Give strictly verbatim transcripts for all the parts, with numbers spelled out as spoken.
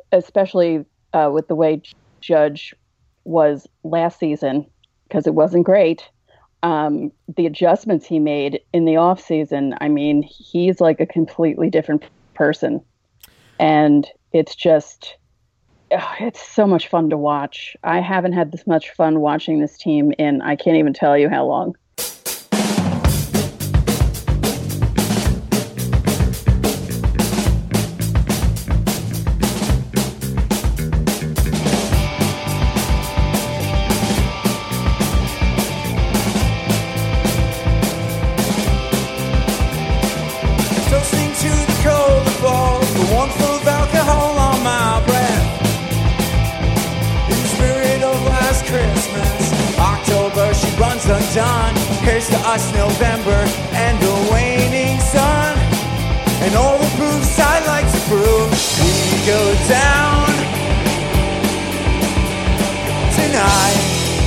especially uh, with the way Judge was last season, because it wasn't great. Um, the adjustments he made in the off season, I mean, he's like a completely different person. And it's just, oh, it's so much fun to watch. I haven't had this much fun watching this team in, I can't even tell you how long. Undone. Here's to us, November and the waning sun, and all the proofs I like to prove. We go down tonight.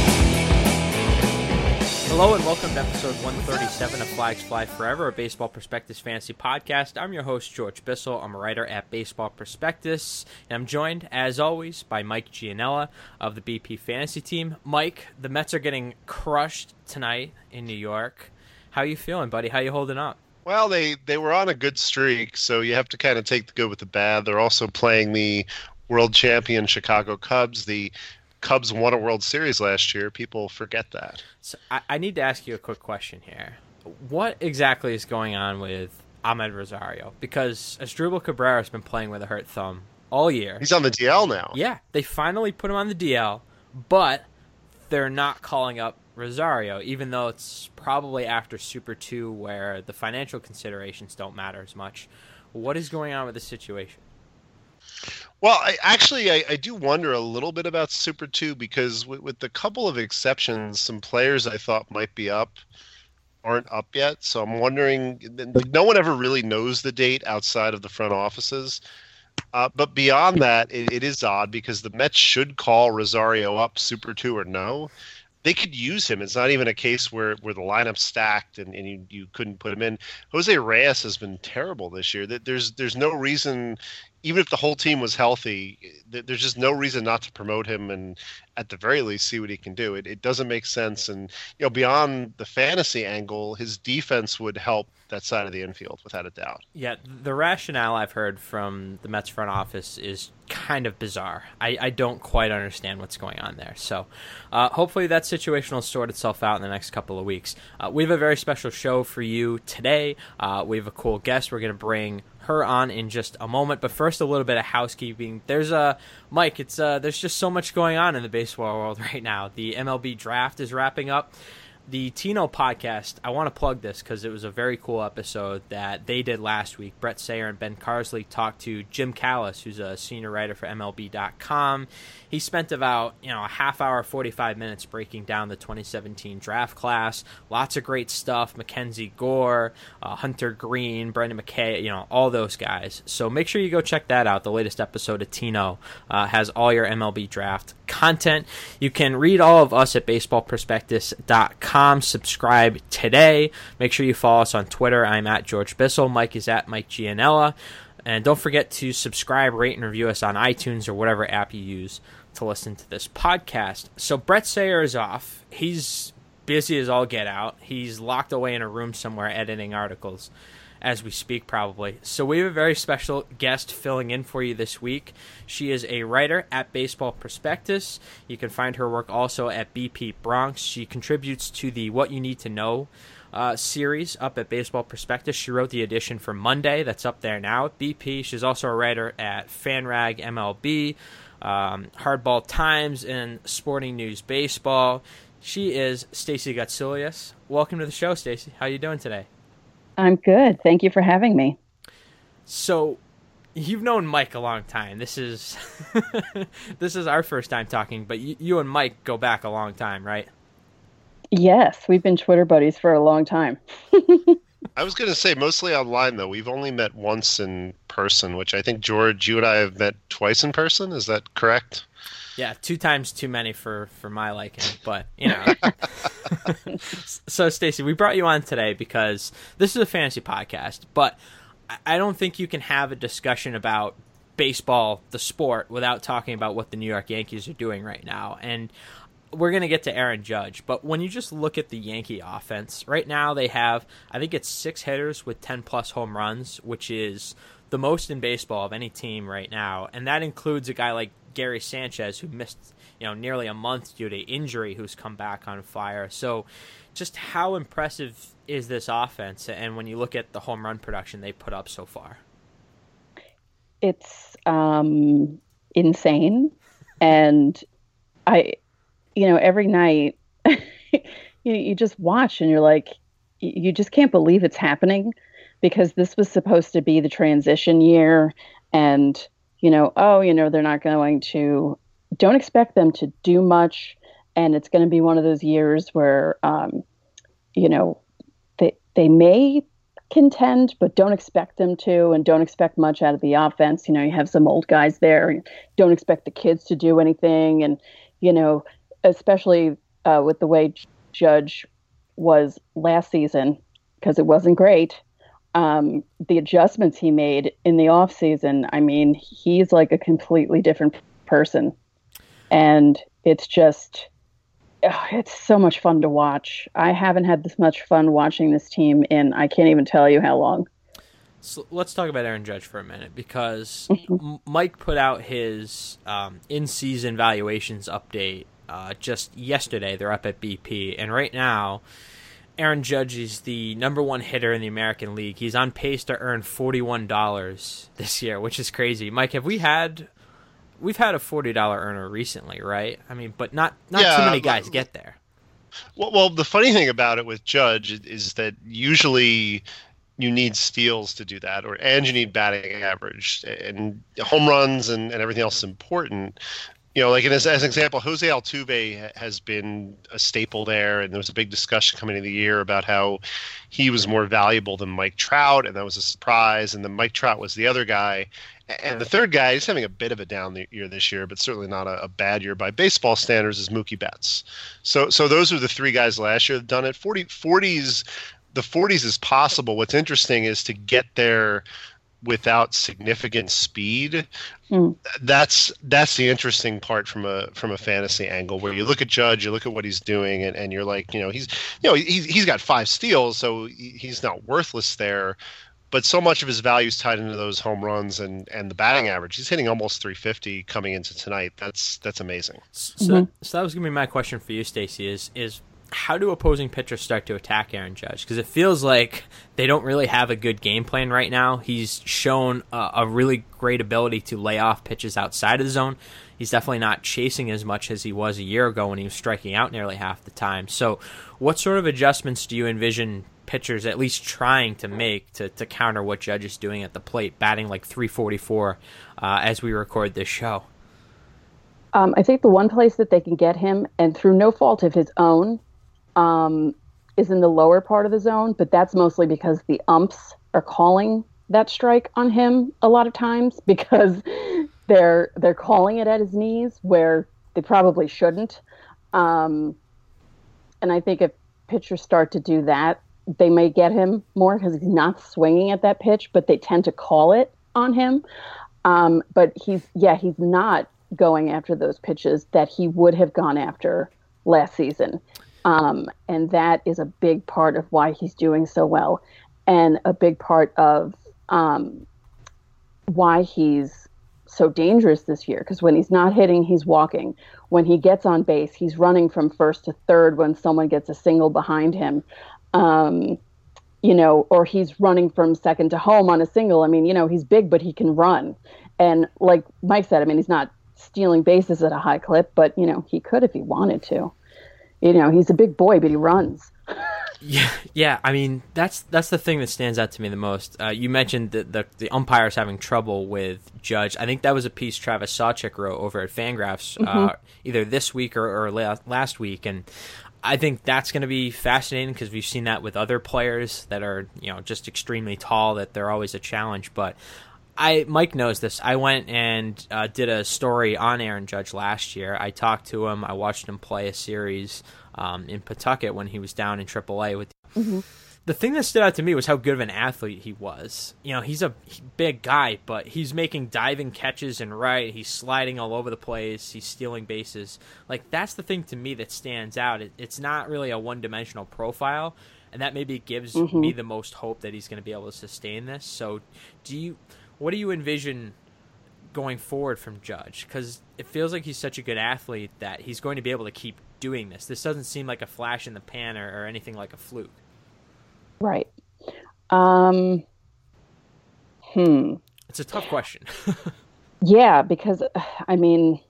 Hello and welcome to episode one thirty-seven of Flags Fly Forever, a Baseball Prospectus fantasy podcast. I'm your host, George Bissell. I'm a writer at Baseball Prospectus, and I'm joined, as always, by Mike Gianella of the B P Fantasy Team. Mike, the Mets are getting crushed tonight in New York. How you feeling, buddy? How you holding up? Well, they, they were on a good streak, so you have to kind of take the good with the bad. They're also playing the world champion Chicago Cubs. The Cubs won a World Series last year. People forget that. So I, I need to ask you a quick question here. What exactly is going on with Ahmed Rosario? Because Asdrubal Cabrera has been playing with a hurt thumb all year. He's on the D L now. Yeah, they finally put him on the D L, but they're not calling up Rosario, even though it's probably after Super two where the financial considerations don't matter as much. What is going on with this situation? Well, I, actually, I, I do wonder a little bit about Super two because with, with the couple of exceptions, some players I thought might be up aren't up yet. So I'm wondering, like, no one ever really knows the date outside of the front offices. Uh, but beyond that, it, it is odd because the Mets should call Rosario up, Super two or no. They could use him. It's not even a case where, where the lineup's stacked and, and you, you couldn't put him in. Jose Reyes has been terrible this year. There's there's no reason, even if the whole team was healthy, there's just no reason not to promote him and at the very least see what he can do. It it doesn't make sense. And you know, beyond the fantasy angle, his defense would help that side of the infield without a doubt. Yeah, the rationale I've heard from the Mets front office is kind of bizarre. I, I don't quite understand what's going on there. So uh, hopefully that situation will sort itself out in the next couple of weeks. Uh, we have a very special show for you today. Uh, we have a cool guest. We're going to bring her on in just a moment, but first a little bit of housekeeping. There's a Mike. It's uh, there's just so much going on in the baseball world right now. The M L B draft is wrapping up. The Tino podcast, I want to plug this because it was a very cool episode that they did last week. Brett Sayer and Ben Carsley talked to Jim Callis, who's a senior writer for M L B dot com. He spent about, you know, a half hour, forty-five minutes breaking down the twenty seventeen draft class. Lots of great stuff. Mackenzie Gore, uh, Hunter Green, Brendan McKay, you know, all those guys. So make sure you go check that out. The latest episode of Tino uh, has all your M L B draft content. You can read all of us at baseball prospectus dot com. Subscribe today. Make sure you follow us on Twitter. I'm at George Bissell. Mike is at Mike Gianella. And don't forget to subscribe, rate, and review us on iTunes or whatever app you use to listen to this podcast. So Brett Sayer is off. He's busy as all get out. He's locked away in a room somewhere editing articles as we speak, probably. So we have a very special guest filling in for you this week. She is a writer at Baseball Prospectus. You can find her work also at B P Bronx. She contributes to the What You Need to Know uh, series up at Baseball Prospectus. She wrote the edition for Monday. That's up there now at B P. She's also a writer at FanRag M L B, um, Hardball Times, and Sporting News Baseball. She is Stacey Gotsulias. Welcome to the show, Stacey. How are you doing today? I'm good. Thank you for having me. So, you've known Mike a long time. This is this is our first time talking, but you, you and Mike go back a long time, right? Yes, we've been Twitter buddies for a long time. I was going to say mostly online, though. We've only met once in person, which I think, George, you and I have met twice in person. Is that correct? Yeah, two times too many for, for my liking, but, you know. So, Stacey, we brought you on today because this is a fantasy podcast, but I don't think you can have a discussion about baseball, the sport, without talking about what the New York Yankees are doing right now. And we're going to get to Aaron Judge, but when you just look at the Yankee offense, right now they have, I think it's six hitters with ten-plus home runs, which is the most in baseball of any team right now, and that includes a guy like Gary Sanchez, who missed you know nearly a month due to injury, who's come back on fire. So just how impressive is this offense, and when you look at the home run production they put up so far? It's um, insane, and I... you know, every night you, you just watch and you're like, you just can't believe it's happening, because this was supposed to be the transition year. And, you know, oh, you know, they're not going to, don't expect them to do much. And it's going to be one of those years where, um, you know, they, they may contend, but don't expect them to, and don't expect much out of the offense. You know, you have some old guys there, and don't expect the kids to do anything. And, you know, especially uh, with the way Judge was last season, because it wasn't great. Um, the adjustments he made in the off season, I mean, he's like a completely different person. And it's just, oh, it's so much fun to watch. I haven't had this much fun watching this team in, I can't even tell you how long. So let's talk about Aaron Judge for a minute, because Mm-hmm. Mike put out his um, in-season valuations update Uh, just yesterday. They're up at B P, and right now Aaron Judge is the number one hitter in the American League. He's on pace to earn forty-one dollars this year, which is crazy. Mike, have we had we've had a forty dollars earner recently, right? I mean, but not not Yeah, too many guys but, get there. Well, well, the funny thing about it with Judge is that usually you need steals to do that, or and you need batting average, and home runs and, and everything else is important. You know, like as, as an example, Jose Altuve has been a staple there, and there was a big discussion coming into the year about how he was more valuable than Mike Trout, and that was a surprise. And then Mike Trout was the other guy. And the third guy, he's having a bit of a down year this year, but certainly not a, a bad year by baseball standards, is Mookie Betts. So so those are the three guys last year that have done it. forty, forties, the forties is possible. What's interesting is to get there without significant speed. Mm. That's that's the interesting part from a from a fantasy angle, where you look at Judge, you look at what he's doing, and, and you're like, you know, he's you know he's he's got five steals, so he's not worthless there. But so much of his value is tied into those home runs and, and the batting average. He's hitting almost three fifty coming into tonight. That's that's amazing. So, mm-hmm. so that was going to be my question for you, Stacey, is is how do opposing pitchers start to attack Aaron Judge? Because it feels like they don't really have a good game plan right now. He's shown a, a really great ability to lay off pitches outside of the zone. He's definitely not chasing as much as he was a year ago when he was striking out nearly half the time. So what sort of adjustments do you envision pitchers at least trying to make to, to counter what Judge is doing at the plate, batting like three forty-four uh, as we record this show? Um, I think the one place that they can get him, and through no fault of his own, um, is in the lower part of the zone, but that's mostly because the umps are calling that strike on him a lot of times, because they're they're calling it at his knees where they probably shouldn't. Um, and I think if pitchers start to do that, they may get him more, because he's not swinging at that pitch, but they tend to call it on him. Um, but he's, yeah, he's not going after those pitches that he would have gone after last season. Um, and that is a big part of why he's doing so well, and a big part of um, why he's so dangerous this year. Because when he's not hitting, he's walking. When he gets on base, he's running from first to third when someone gets a single behind him. Um, you know, or he's running from second to home on a single. I mean, you know, he's big, but he can run. And like Mike said, I mean, he's not stealing bases at a high clip, but, you know, he could if he wanted to. You know, he's a big boy, but he runs. Yeah, yeah. I mean, that's that's the thing that stands out to me the most. Uh, you mentioned that the, the umpires having trouble with Judge. I think that was a piece Travis Sawchik wrote over at Fangraphs mm-hmm. uh, either this week or, or last week, and I think that's going to be fascinating, because we've seen that with other players that are, you know, just extremely tall, that they're always a challenge. But I Mike knows this. I went and uh, did a story on Aaron Judge last year. I talked to him. I watched him play a series um, in Pawtucket when he was down in triple A with. Mm-hmm. the thing that stood out to me was how good of an athlete he was. You know, he's a big guy, but he's making diving catches and right. He's sliding all over the place. He's stealing bases. Like, that's the thing to me that stands out. It, it's not really a one-dimensional profile, and that maybe gives mm-hmm. me the most hope that he's going to be able to sustain this. So, do you, what do you envision going forward from Judge? Because it feels like he's such a good athlete that he's going to be able to keep doing this. This doesn't seem like a flash in the pan or, or anything like a fluke. Right. Um, hmm. It's a tough question. Yeah, because, I mean,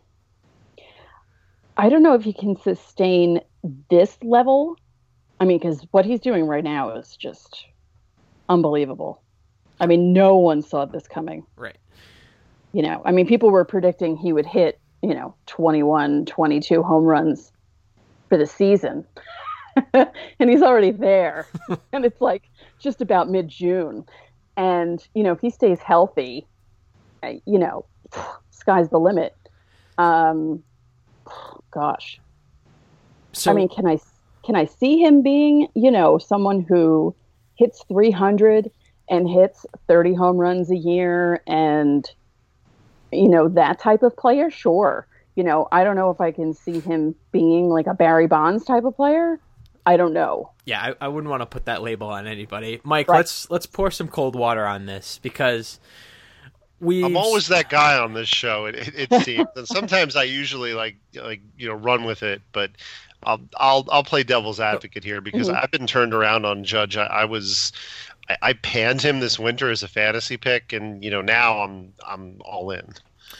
I don't know if he can sustain this level. I mean, because what he's doing right now is just unbelievable. I mean, no one saw this coming. Right. You know, I mean, people were predicting he would hit, you know, twenty-one, twenty-two home runs for the season. And he's already there. And it's like just about mid-June. And, you know, if he stays healthy, you know, sky's the limit. Um, gosh. So, I mean, can I can I see him being, you know, someone who hits three hundred and hits thirty home runs a year and, you know, that type of player? Sure. You know, I don't know if I can see him being like a Barry Bonds type of player. I don't know. Yeah, I, I wouldn't want to put that label on anybody. Mike, right. let's let's pour some cold water on this because we. I'm always that guy on this show. It, it, it seems, and sometimes I usually like like you know run with it, but I'll I'll I'll play devil's advocate here because mm-hmm. I've been turned around on Judge. I, I was I, I panned him this winter as a fantasy pick, and you know now I'm I'm all in.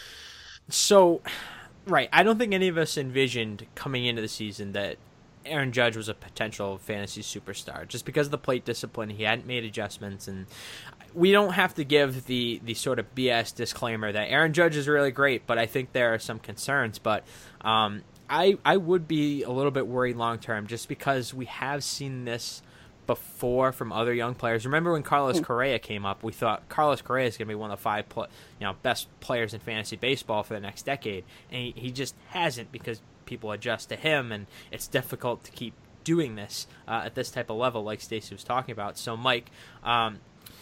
So, right, I don't think any of us envisioned coming into the season that Aaron Judge was a potential fantasy superstar just because of the plate discipline. He hadn't made adjustments, and we don't have to give the, the sort of B S disclaimer that Aaron Judge is really great, but I think there are some concerns. But um, I I would be a little bit worried long term just because we have seen this before from other young players. Remember when Carlos Correa came up, we thought Carlos Correa is going to be one of the five pl- you know best players in fantasy baseball for the next decade, and he, he just hasn't because people adjust to him, and it's difficult to keep doing this uh, at this type of level like Stacey was talking about. So, Mike, um,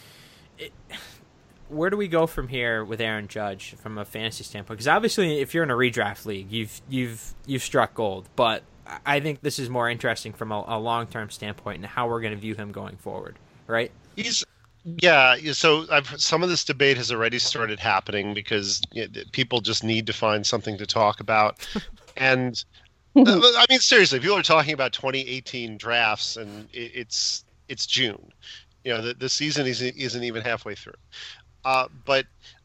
it, where do we go from here with Aaron Judge from a fantasy standpoint? Because obviously, if you're in a redraft league, you've you've you've struck gold. But I think this is more interesting from a, a long-term standpoint and how we're going to view him going forward, right? He's yeah. So I've, some of this debate has already started happening because you know, people just need to find something to talk about. And I mean, seriously, people are talking about twenty eighteen drafts, and it, it's it's June. You know, the, the season isn't, isn't even halfway through. Uh, but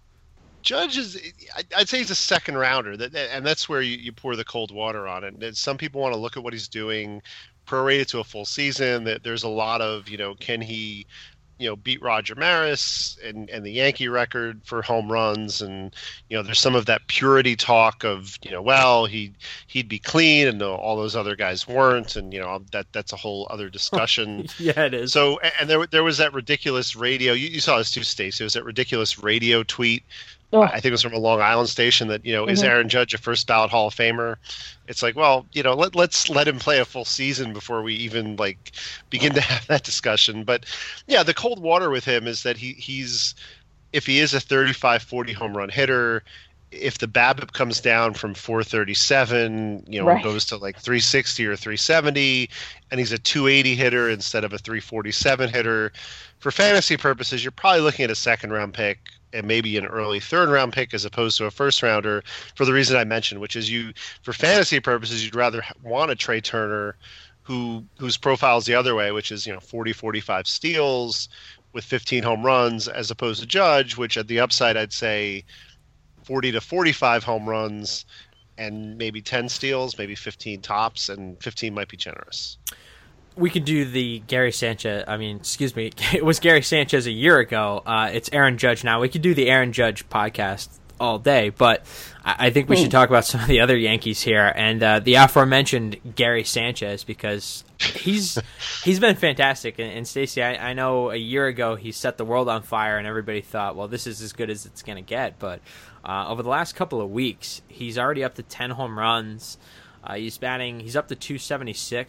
Judge is, I'd say he's a second rounder, that, and that's where you, you pour the cold water on it. And some people want to look at what he's doing, prorated to a full season. That there's a lot of, you know, can he, you know, beat Roger Maris and, and the Yankee record for home runs, and you know, there's some of that purity talk of, you know, well, he he'd be clean, and all those other guys weren't, and you know, that that's a whole other discussion. Yeah, it is. So, and there there was that ridiculous radio. You, you saw this too, Stacey. It was that ridiculous radio tweet. Oh. I think it was from a Long Island station that, you know, mm-hmm. is Aaron Judge a first ballot Hall of Famer? It's like, well, you know, let, let's let him play a full season before we even like begin to have that discussion. But yeah, the cold water with him is that he he's, if he is a thirty-five forty home run hitter, if the BABIP comes down from four thirty-seven, you know, right. goes to like three sixty or three seventy, and he's a two eighty hitter instead of a three forty-seven hitter, for fantasy purposes, you're probably looking at a second round pick and maybe an early third round pick as opposed to a first rounder, for the reason I mentioned, which is you, for fantasy purposes, you'd rather want a Trey Turner who whose profile is the other way, which is, you know, forty, forty-five steals with fifteen home runs, as opposed to Judge, which at the upside, I'd say forty to forty-five home runs and maybe ten steals, maybe fifteen tops, and fifteen might be generous. We could do the Gary Sanchez. I mean, excuse me. It was Gary Sanchez a year ago. Uh, it's Aaron Judge now. We could do the Aaron Judge podcast all day, but I, I think we should talk about some of the other Yankees here and uh, the aforementioned Gary Sanchez, because he's he's been fantastic. And, and Stacey, I, I know a year ago he set the world on fire, and everybody thought, well, this is as good as it's going to get. But uh, over the last couple of weeks, he's already up to ten home runs. Uh, he's batting. He's up to two seventy-six.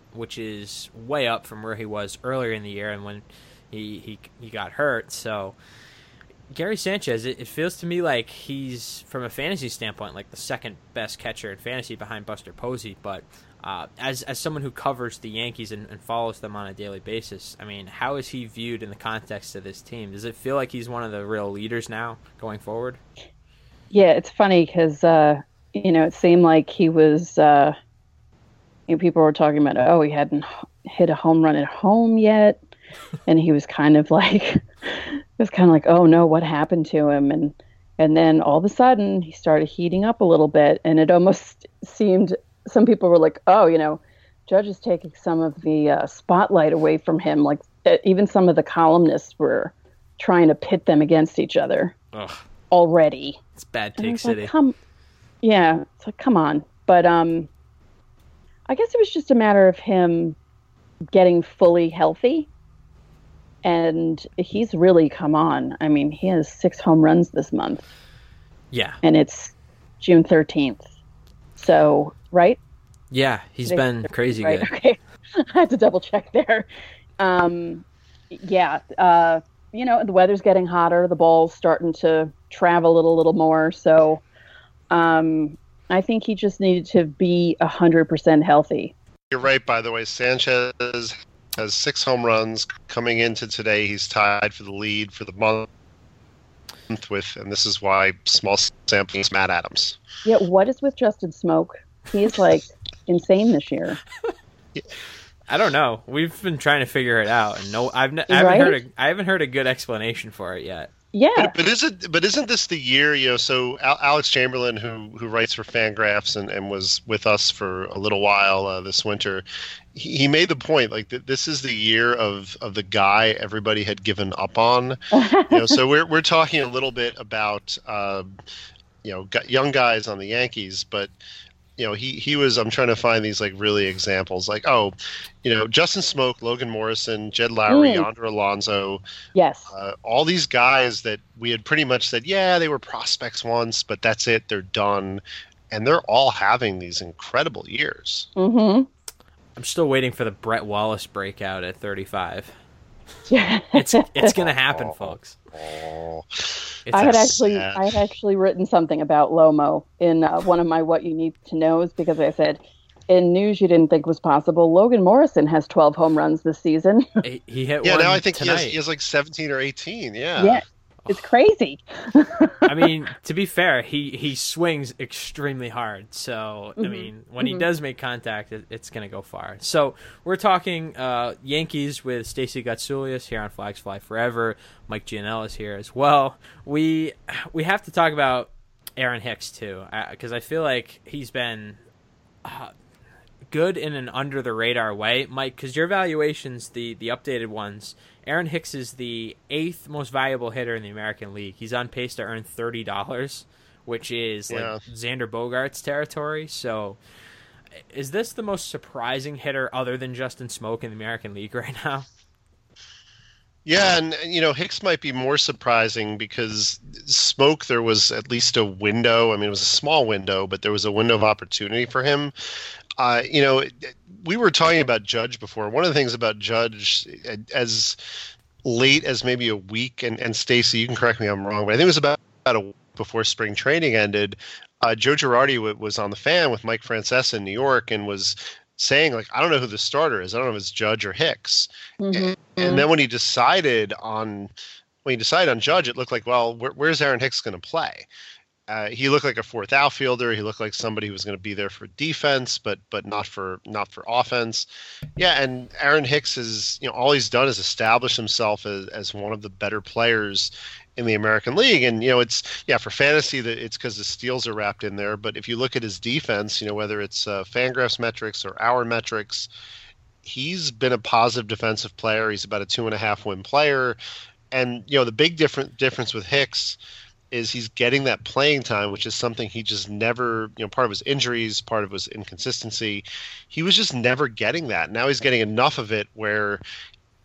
which is way up from where he was earlier in the year and when he he, he got hurt. So Gary Sanchez, it, it feels to me like he's, from a fantasy standpoint, like the second best catcher in fantasy behind Buster Posey. But uh, as as someone who covers the Yankees and, and follows them on a daily basis, I mean, how is he viewed in the context of this team? Does it feel like he's one of the real leaders now going forward? Yeah, it's funny because, uh, you know, it seemed like he was, uh, you know, people were talking about, oh, he hadn't hit a home run at home yet. And he was kind of like, it was kind of like, oh no, what happened to him? And and then all of a sudden he started heating up a little bit, and it almost seemed, some people were like, oh, you know, Judge is taking some of the uh, spotlight away from him. Like uh, even some of the columnists were trying to pit them against each other Ugh. already. It's bad And I take was city. Like, come, yeah, it's like, come on. But um, I guess it was just a matter of him getting fully healthy. And he's really come on. I mean, he has six home runs this month. Yeah. And it's June thirteenth. So, right? Yeah, he's Today's been crazy right? good. Okay. I had to double check there. Um, yeah. Uh, you know, the weather's getting hotter. The ball's starting to travel a little more. So um, I think he just needed to be one hundred percent healthy. You're right, by the way. Sanchez has six home runs. Coming into today, he's tied for the lead for the month with, and this is why small sample is Matt Adams. Yeah, what is with Justin Smoke? He's like insane this year. I don't know. We've been trying to figure it out, and no, I've n- I haven't Right? heard a, I haven't heard a good explanation for it yet. Yeah. But, but isn't but isn't this the year, you know? So Al- Alex Chamberlain, who who writes for Fangraphs and, and was with us for a little while uh, this winter, he, he made the point like that this is the year of, of the guy everybody had given up on. You know, so we're we're talking a little bit about uh, you know gu- young guys on the Yankees, but you know he he was I'm trying to find these like really examples like oh you know Justin Smoke, Logan Morrison, Jed Lowry, Mm. Yonder Alonso. Yes. Uh, all these guys that we had pretty much said, yeah, they were prospects once, but that's it. They're done. And they're all having these incredible years. Mm-hmm. I'm still waiting for the Brett Wallace breakout at thirty-five. Yeah. It's it's gonna happen, folks. Oh, It's I had a- actually sad. I had actually written something about Lomo in uh, one of my What You Need to Knows because I said, in news you didn't think was possible, Logan Morrison has twelve home runs this season. he, he hit yeah, one now I think he tonight. has, he has like seventeen or eighteen. Yeah. Yeah. It's crazy. I mean, to be fair, he, he swings extremely hard. So, I Mhm. mean, when he Mhm. does make contact, it, it's going to go far. So, we're talking uh, Yankees with Stacey Gotsulias here on Flags Fly Forever. Mike Gianella is here as well. We we have to talk about Aaron Hicks, too, because I feel like he's been uh, good in an under-the-radar way. Mike, because your valuations, the, the updated ones, Aaron Hicks is the eighth most valuable hitter in the American League. He's on pace to earn thirty dollars, which is like Yeah. Xander Bogaerts territory. So is this the most surprising hitter other than Justin Smoke in the American League right now? Yeah, and you know Hicks might be more surprising because Smoke, there was at least a window. I mean, it was a small window, but there was a window of opportunity for him. Uh, you know, we were talking about Judge before. One of the things about Judge, as late as maybe a week, and, and Stacey, you can correct me if I'm wrong, but I think it was about, about a week before spring training ended, uh, Joe Girardi w- was on the fan with Mike Francesa in New York and was saying, like, I don't know who the starter is. I don't know if it's Judge or Hicks. Mhm. And then when he decided on when he decided on Judge, it looked like, well, where, where's Aaron Hicks going to play? Uh, he looked like a fourth outfielder. He looked like somebody who was going to be there for defense, but but not for not for offense. Yeah, and Aaron Hicks is, you know, all he's done is establish himself as, as one of the better players in the American League. And you know, it's yeah for fantasy that it's because the steals are wrapped in there. But if you look at his defense, you know, whether it's uh, Fangraphs metrics or our metrics, he's been a positive defensive player. He's about a two and a half win player. And you know, the big different difference with Hicks is he's getting that playing time, which is something he just never, you know, part of his injuries, part of his inconsistency. He was just never getting that. Now he's getting enough of it where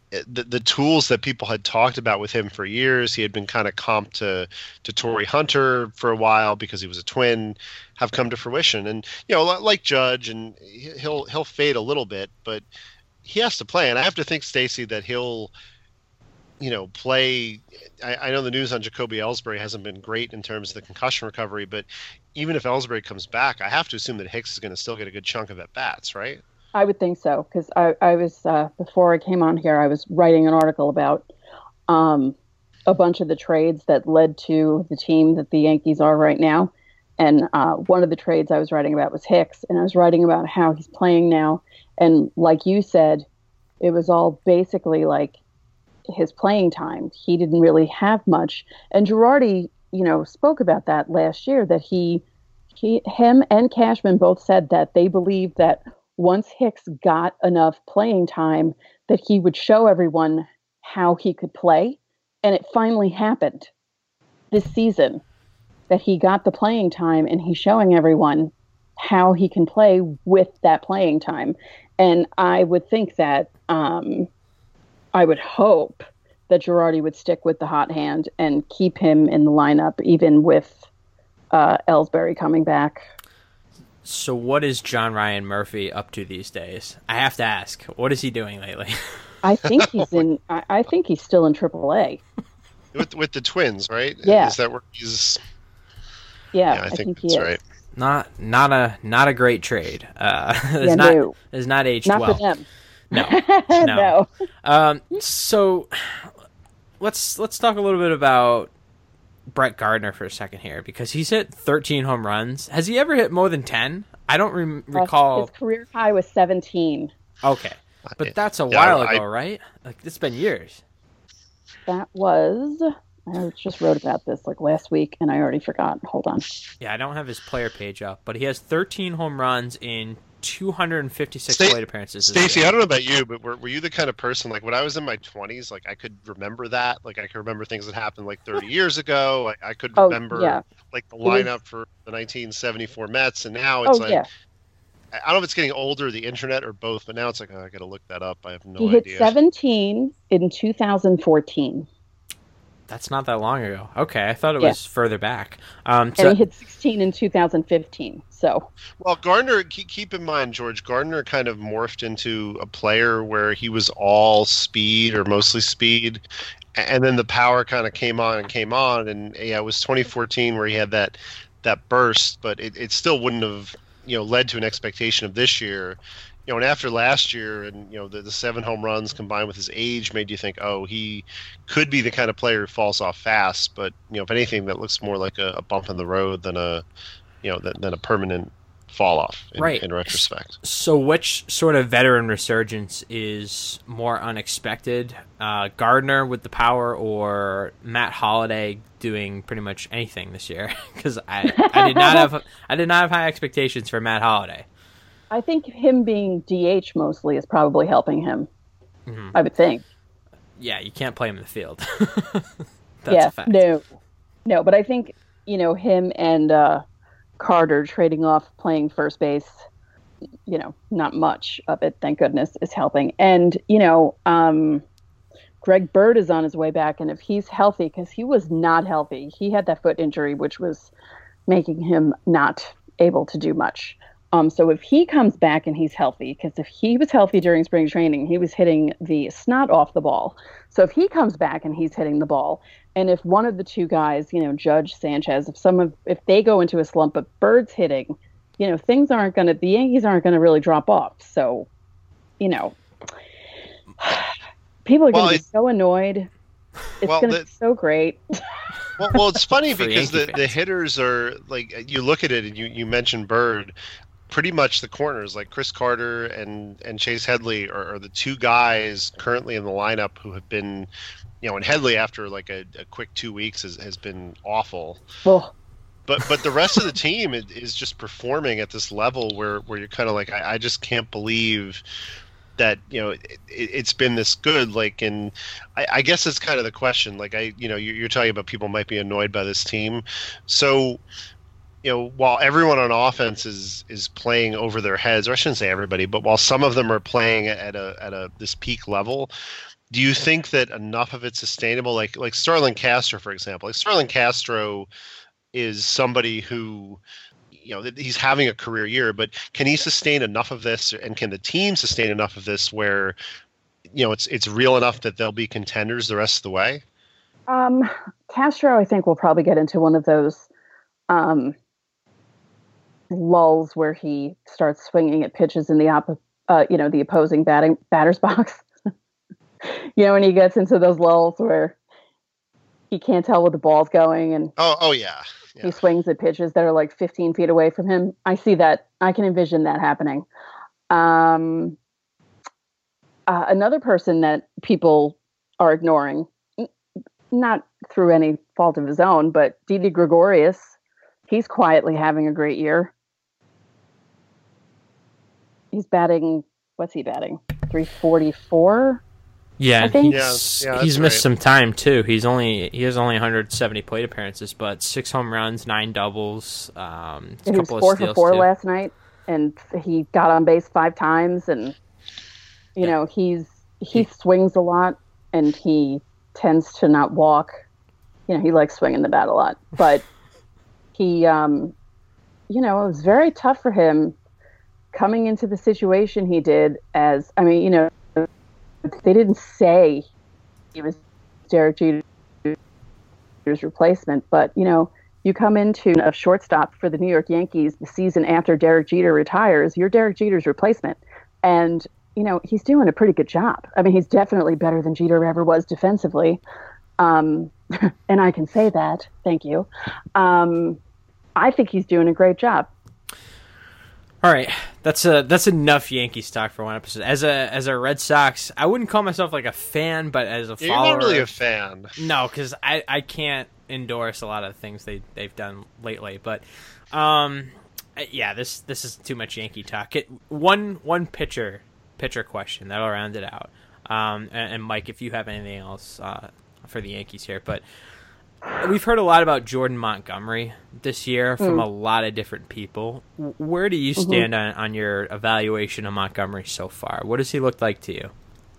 the, the tools that people had talked about with him for years, he had been kind of comped to to Torrey Hunter for a while because he was a twin, have come to fruition. And you know, like Judge, and he'll he'll fade a little bit, but he has to play. And I have to think, Stacey, that he'll, you know, play. I, I know the news on Jacoby Ellsbury hasn't been great in terms of the concussion recovery, but even if Ellsbury comes back, I have to assume that Hicks is going to still get a good chunk of at bats, right? I would think so, because I, I was, uh, before I came on here, I was writing an article about um, a bunch of the trades that led to the team that the Yankees are right now. And uh, one of the trades I was writing about was Hicks, and I was writing about how he's playing now. And like you said, it was all basically like his playing time. He didn't really have much. And Girardi, you know, spoke about that last year, that he, he him and Cashman both said that they believed that once Hicks got enough playing time, that he would show everyone how he could play. And it finally happened this season, that he got the playing time and he's showing everyone how he can play with that playing time. And I would think that, um, I would hope that Girardi would stick with the hot hand and keep him in the lineup, even with uh, Ellsbury coming back. So what is John Ryan Murphy up to these days? I have to ask. What is he doing lately? I think he's in. I, I think he's still in triple A. With with the Twins, right? Yeah. Is that where he's? Yeah, yeah I, I think, think that's he is. right. Not not a not a great trade. Uh, it's Yeah, not no. it's not aged Not well. for them. No, no. no. Um, so let's let's talk a little bit about Brett Gardner for a second here, because he's hit thirteen home runs. Has he ever hit more than ten? I don't re- recall. Uh, his career high was seventeen. Okay, but that's a Yeah, while I- ago, right? Like, it's been years. That was. I just wrote about this like last week, and I already forgot. Hold on. Yeah, I don't have his player page up, but he has thirteen home runs in two hundred fifty-six Sta- plate appearances. this Stacey, year. I don't know about you, but were, were you the kind of person, like when I was in my twenties, like I could remember that, like I could remember things that happened like thirty years ago. I, I could Oh, remember yeah. like the was- lineup for the nineteen seventy-four Mets, and now it's Oh like yeah, I I don't know if it's getting older, the internet, or both, but now it's like, oh, I got to look that up. I have no he hit idea. seventeen in two thousand fourteen, That's not that long ago. Okay, I thought it Yeah. was further back. Um, and so, he hit sixteen in two thousand fifteen. So Well, Gardner, keep, keep in mind, George, Gardner kind of morphed into a player where he was all speed or mostly speed. And then the power kind of came on and came on. And yeah, it was twenty fourteen where he had that, that burst, but it, it still wouldn't have, you know, led to an expectation of this year. You know, and after last year and, you know, the, the seven home runs combined with his age made you think, oh, he could be the kind of player who falls off fast. But, you know, if anything, that looks more like a, a bump in the road than a, you know, than, than a permanent fall off in, Right. in retrospect. so which sort of veteran resurgence is more unexpected? Uh, Gardner with the power, or Matt Holliday doing pretty much anything this year? Because I, I did not have I did not have high expectations for Matt Holliday. I think him being D H mostly is probably helping him. Mhm. I would think. Yeah, you can't play him in the field. That's yeah, a fact. no, no, but I think, you know, him and uh, Carter trading off playing first base, you know, not much of it, thank goodness, is helping. And, you know, um, Greg Bird is on his way back, and if he's healthy, because he was not healthy, he had that foot injury, which was making him not able to do much. Um, so if he comes back and he's healthy, because if he was healthy during spring training, he was hitting the snot off the ball. So if he comes back and he's hitting the ball, and if one of the two guys, you know, Judge, Sanchez, if some of if they go into a slump, but Bird's hitting, you know, things aren't going to, the Yankees aren't going to really drop off. So, you know, people are Well, going to be it- so annoyed. It's Well, going to the- be so great. Well, well, it's funny For because Yankee the, the fans. hitters are like, you look at it and you, you mentioned Bird, pretty much the corners like Chris Carter and, and Chase Headley are, are the two guys currently in the lineup who have been, you know, and Headley after like a, a quick two weeks has, has been awful. Well, But but the rest of the team is, is just performing at this level where, where you're kind of like, I, I just can't believe that, you know, it, it's been this good. Like, and I, I guess it's kind of the question. Like, I, you know, you're, you're talking about people might be annoyed by this team. So, you know, while everyone on offense is is playing over their heads, or I shouldn't say everybody, but while some of them are playing at a at a this peak level, do you think that enough of it's sustainable? Like like Starlin Castro, for example. Like Starlin Castro is somebody who, you know, he's having a career year, but can he sustain enough of this, and can the team sustain enough of this where, you know, it's it's real enough that they'll be contenders the rest of the way? Um, Castro, I think, will probably get into one of those um, lulls where he starts swinging at pitches in the op- uh, you know, the opposing batting batter's box. You know, when he gets into those lulls where he can't tell where the ball's going, and oh, oh yeah. yeah, he swings at pitches that are like fifteen feet away from him. I see that. I can envision that happening. Um, uh, another person that people are ignoring, not through any fault of his own, but Didi Gregorius, he's quietly having a great year. He's batting, what's he batting? three forty-four? Yeah, I think. he's, Yeah, yeah, he's that's missed right. some time too. He's only he has only one hundred seventy plate appearances, but six home runs, nine doubles, um, a He was couple four of steals for four too. last night, and he got on base five times. And you Yeah. know, he's he swings a lot, and he tends to not walk. You know, he likes swinging the bat a lot, but he, um, you know, it was very tough for him coming into the situation he did. As I mean, you know, they didn't say he was Derek Jeter's replacement, but you know, you come into a shortstop for the New York Yankees the season after Derek Jeter retires, you're Derek Jeter's replacement. And, you know, he's doing a pretty good job. I mean, he's definitely better than Jeter ever was defensively. Um, and I can say that. Thank you. Um, I think he's doing a great job. All right, that's a that's enough Yankees talk for one episode. As a as a Red Sox, I wouldn't call myself like a fan, but as a You're follower, not really a fan. no, because I, I can't endorse a lot of the things they they've done lately. But um, yeah, this this is too much Yankee talk. It, one one pitcher pitcher question that'll round it out. Um, and, and Mike, if you have anything else uh, for the Yankees here, but we've heard a lot about Jordan Montgomery this year from Mm. a lot of different people. W- Where do you stand on, on your evaluation of Montgomery so far? What does he look like to you?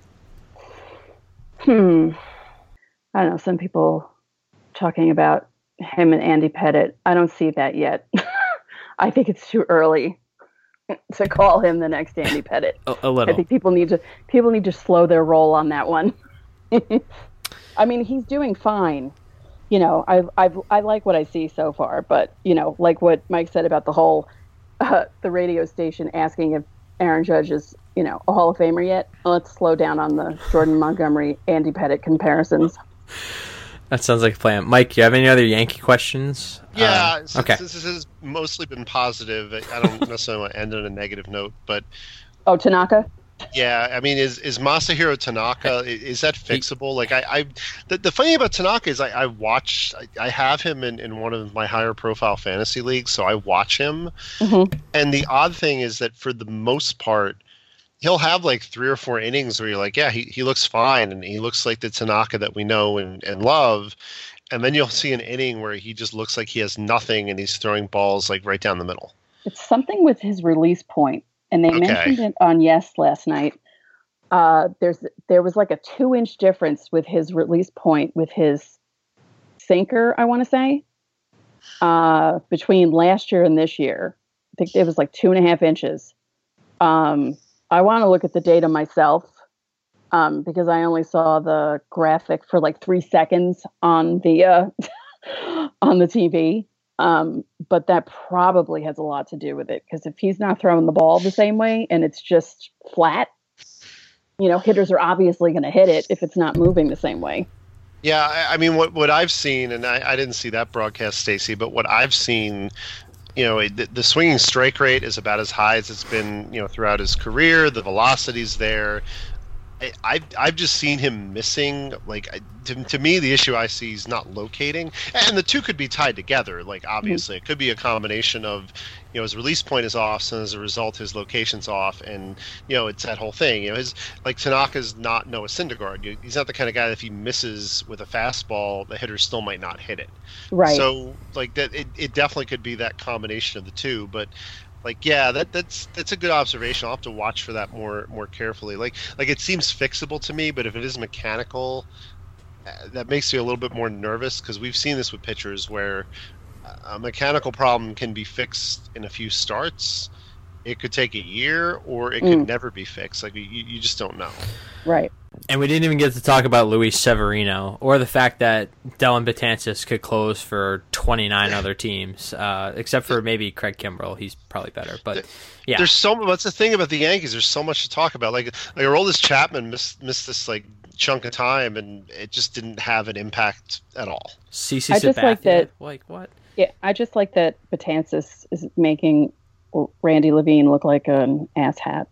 Hmm. I don't know. Some people talking about him and Andy Pettit. I don't see that yet. I think it's too early to call him the next Andy Pettit. A, a I little. think people need to people need to slow their roll on that one. I mean, he's doing fine. You know, I I I like what I see so far, but you know, like what Mike said about the whole uh, the radio station asking if Aaron Judge is, you know, a Hall of Famer yet. Let's slow down on the Jordan Montgomery Andy Pettit comparisons. That sounds like a plan. Mike, do you have any other Yankee questions? Yeah, Uh, since okay. this has mostly been positive. I don't necessarily want to end on a negative note, but Oh, Tanaka. yeah, I mean, is is Masahiro Tanaka, i- is that fixable? Like, I, I the, the funny thing about Tanaka is I, I watch, I, I have him in, in one of my higher profile fantasy leagues, so I watch him. Mm-hmm. And the odd thing is that for the most part, he'll have like three or four innings where you're like, yeah, he, he looks fine, and he looks like the Tanaka that we know and, and love. And then you'll see an inning where he just looks like he has nothing, and he's throwing balls like right down the middle. It's something with his release point, and they Okay. mentioned it on Yes last night. Uh, there's there was like a two inch difference with his release point with his sinker. I want to say uh, between last year and this year, I think it was like two and a half inches. Um, I want to look at the data myself um, because I only saw the graphic for like three seconds on the uh, on the T V. Um, but that probably has a lot to do with it, because if he's not throwing the ball the same way and it's just flat, you know, hitters are obviously going to hit it if it's not moving the same way. Yeah, I, I mean, what what I've seen, and I, I didn't see that broadcast, Stacy, but what I've seen, you know, the, the swinging strike rate is about as high as it's been, you know, throughout his career. The velocity's there. I, I've I've just seen him missing. Like, I- to, to me, the issue I see is not locating, and the two could be tied together. Like, obviously, it could be a combination of, you know, his release point is off, so as a result, his location's off, and you know, it's that whole thing. You know, his like Tanaka's not Noah Syndergaard. He's not the kind of guy that if he misses with a fastball, the hitter still might not hit it. Right. So, like that, it, it definitely could be that combination of the two. But Like, yeah, that that's that's a good observation. I'll have to watch for that more more carefully. Like, like it seems fixable to me, but if it is mechanical, uh, that makes me a little bit more nervous because we've seen this with pitchers where a mechanical problem can be fixed in a few starts. It could take a year, or it could mm. never be fixed. Like, you, you just don't know. Right. And we didn't even get to talk about Luis Severino or the fact that Dellin Betances could close for twenty-nine other teams, uh, except for maybe Craig Kimbrell. He's probably better. But, yeah. There's so much. That's the thing about the Yankees. There's so much to talk about. Like, like Aroldis Chapman missed, missed this, like, chunk of time, and it just didn't have an impact at all. CeCe I just Sabathia, like that. Like, what? Yeah, I just like that Betances is making Randy Levine look like an asshat.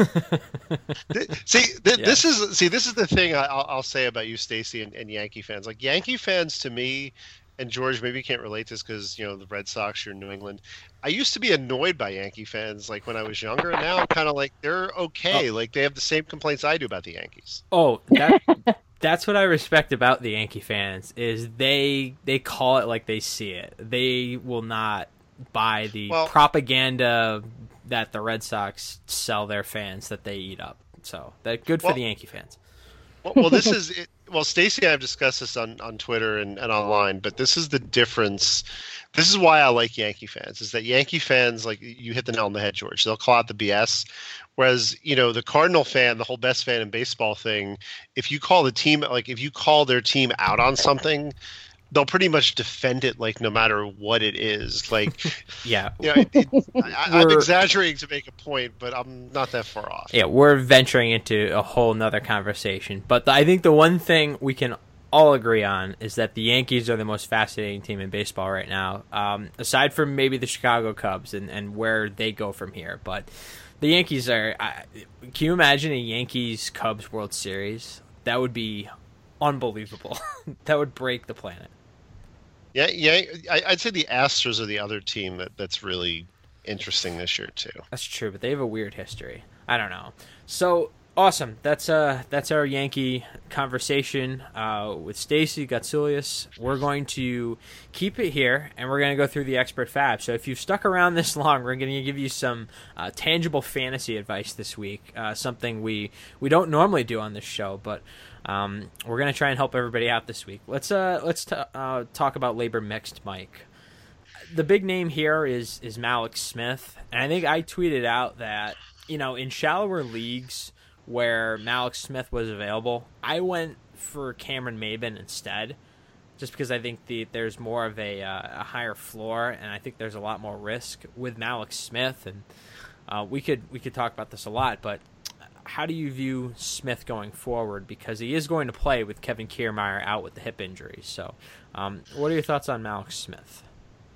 see, th- yeah. this is see, this is the thing I, I'll, I'll say about you, Stacey, and, and Yankee fans. Like, Yankee fans, to me, and George, maybe you can't relate to this because you know the Red Sox, you're in New England. I used to be annoyed by Yankee fans, like when I was younger, and now I'm kind of like they're okay. Oh. Like they have the same complaints I do about the Yankees. Oh, that. That's what I respect about the Yankee fans is they they call it like they see it. They will not buy the well, propaganda that the Red Sox sell their fans that they eat up. So that good for well, the Yankee fans. Well, well this is it, well, Stacey and I have discussed this on, on Twitter and, and online, but this is the difference. This is why I like Yankee fans. Is that Yankee fans, like you hit the nail on the head, George. They'll call out the B S. Whereas, you know, the Cardinal fan, the whole best fan in baseball thing, if you call the team, like if you call their team out on something, they'll pretty much defend it, like no matter what it is. Like, yeah, you know, it, it, I, I'm exaggerating to make a point, but I'm not that far off. Yeah, we're venturing into a whole nother conversation. But the, I think the one thing we can all agree on is that the Yankees are the most fascinating team in baseball right now, um, aside from maybe the Chicago Cubs and, and where they go from here. But the Yankees are. I, can you imagine a Yankees-Cubs World Series? That would be unbelievable. That would break the planet. Yeah, yeah. I, I'd say the Astros are the other team that, that's really interesting this year too. That's true, but they have a weird history. I don't know. So awesome. That's uh that's our Yankee conversation uh, with Stacey Gotsulias. We're going to keep it here, and we're going to go through the expert fab. So if you've stuck around this long, we're going to give you some uh, tangible fantasy advice this week. Uh, something we we don't normally do on this show, but um, we're going to try and help everybody out this week. Let's uh let's t- uh, talk about labor mixed, Mike. The big name here is is Mallex Smith, and I think I tweeted out that, you know, in shallower leagues where Mallex Smith was available, I went for Cameron Maybin instead, just because I think the there's more of a, uh, a higher floor, and I think there's a lot more risk with Mallex Smith, and uh, we could we could talk about this a lot, but how do you view Smith going forward? Because he is going to play with Kevin Kiermaier out with the hip injury. So um, what are your thoughts on Mallex Smith?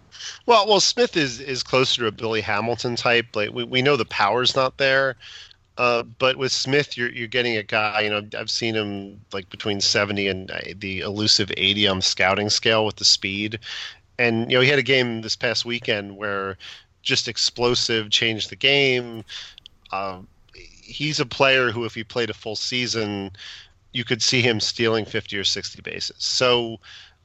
Well, well, Smith is, is closer to a Billy Hamilton type. Like we, we know the power's not there, uh, but with Smith, you're you're getting a guy. You know, I've seen him like between seventy and the elusive eighty on the scouting scale with the speed, and you know he had a game this past weekend where just explosive, changed the game. Uh, he's a player who, if he played a full season, you could see him stealing fifty or sixty bases. So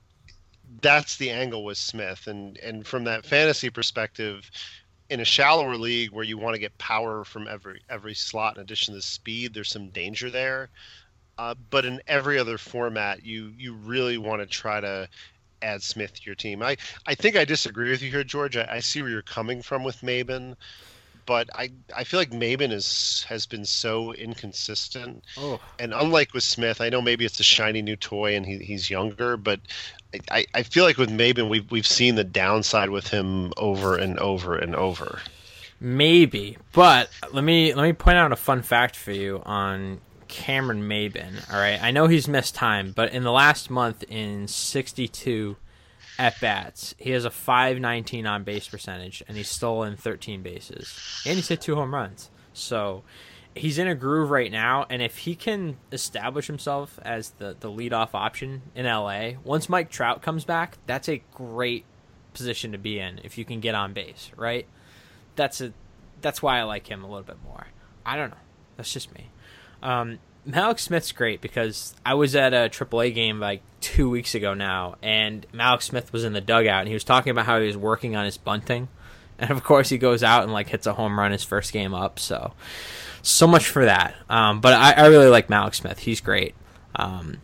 that's the angle with Smith. And, and from that fantasy perspective, in a shallower league where you want to get power from every every slot in addition to speed, there's some danger there. Uh, but in every other format, you you really want to try to add Smith to your team. I, I think I disagree with you here, George. I, I see where you're coming from with Maybin, but I, I feel like Maybin is has been so inconsistent. Oh. And unlike with Smith, I know maybe it's a shiny new toy and he, he's younger, but I, I feel like with Maybin, we've, we've seen the downside with him over and over and over. Maybe, but let me let me point out a fun fact for you on Cameron Maybin. All right, I know he's missed time, but in the last month, in sixty-two at bats, he has a five nineteen on base percentage, and he's stolen thirteen bases, and he's hit two home runs. So he's in a groove right now, and if he can establish himself as the the leadoff option in L A, once Mike Trout comes back, that's a great position to be in if you can get on base, right? That's a that's why I like him a little bit more. I don't know. That's just me. Um, Mallex Smith's great because I was at a triple A game like two weeks ago now, and Mallex Smith was in the dugout, and he was talking about how he was working on his bunting, And of course, he goes out and like hits a home run his first game up. So, so much for that. Um, but I, I really like Mallex Smith. He's great. Um,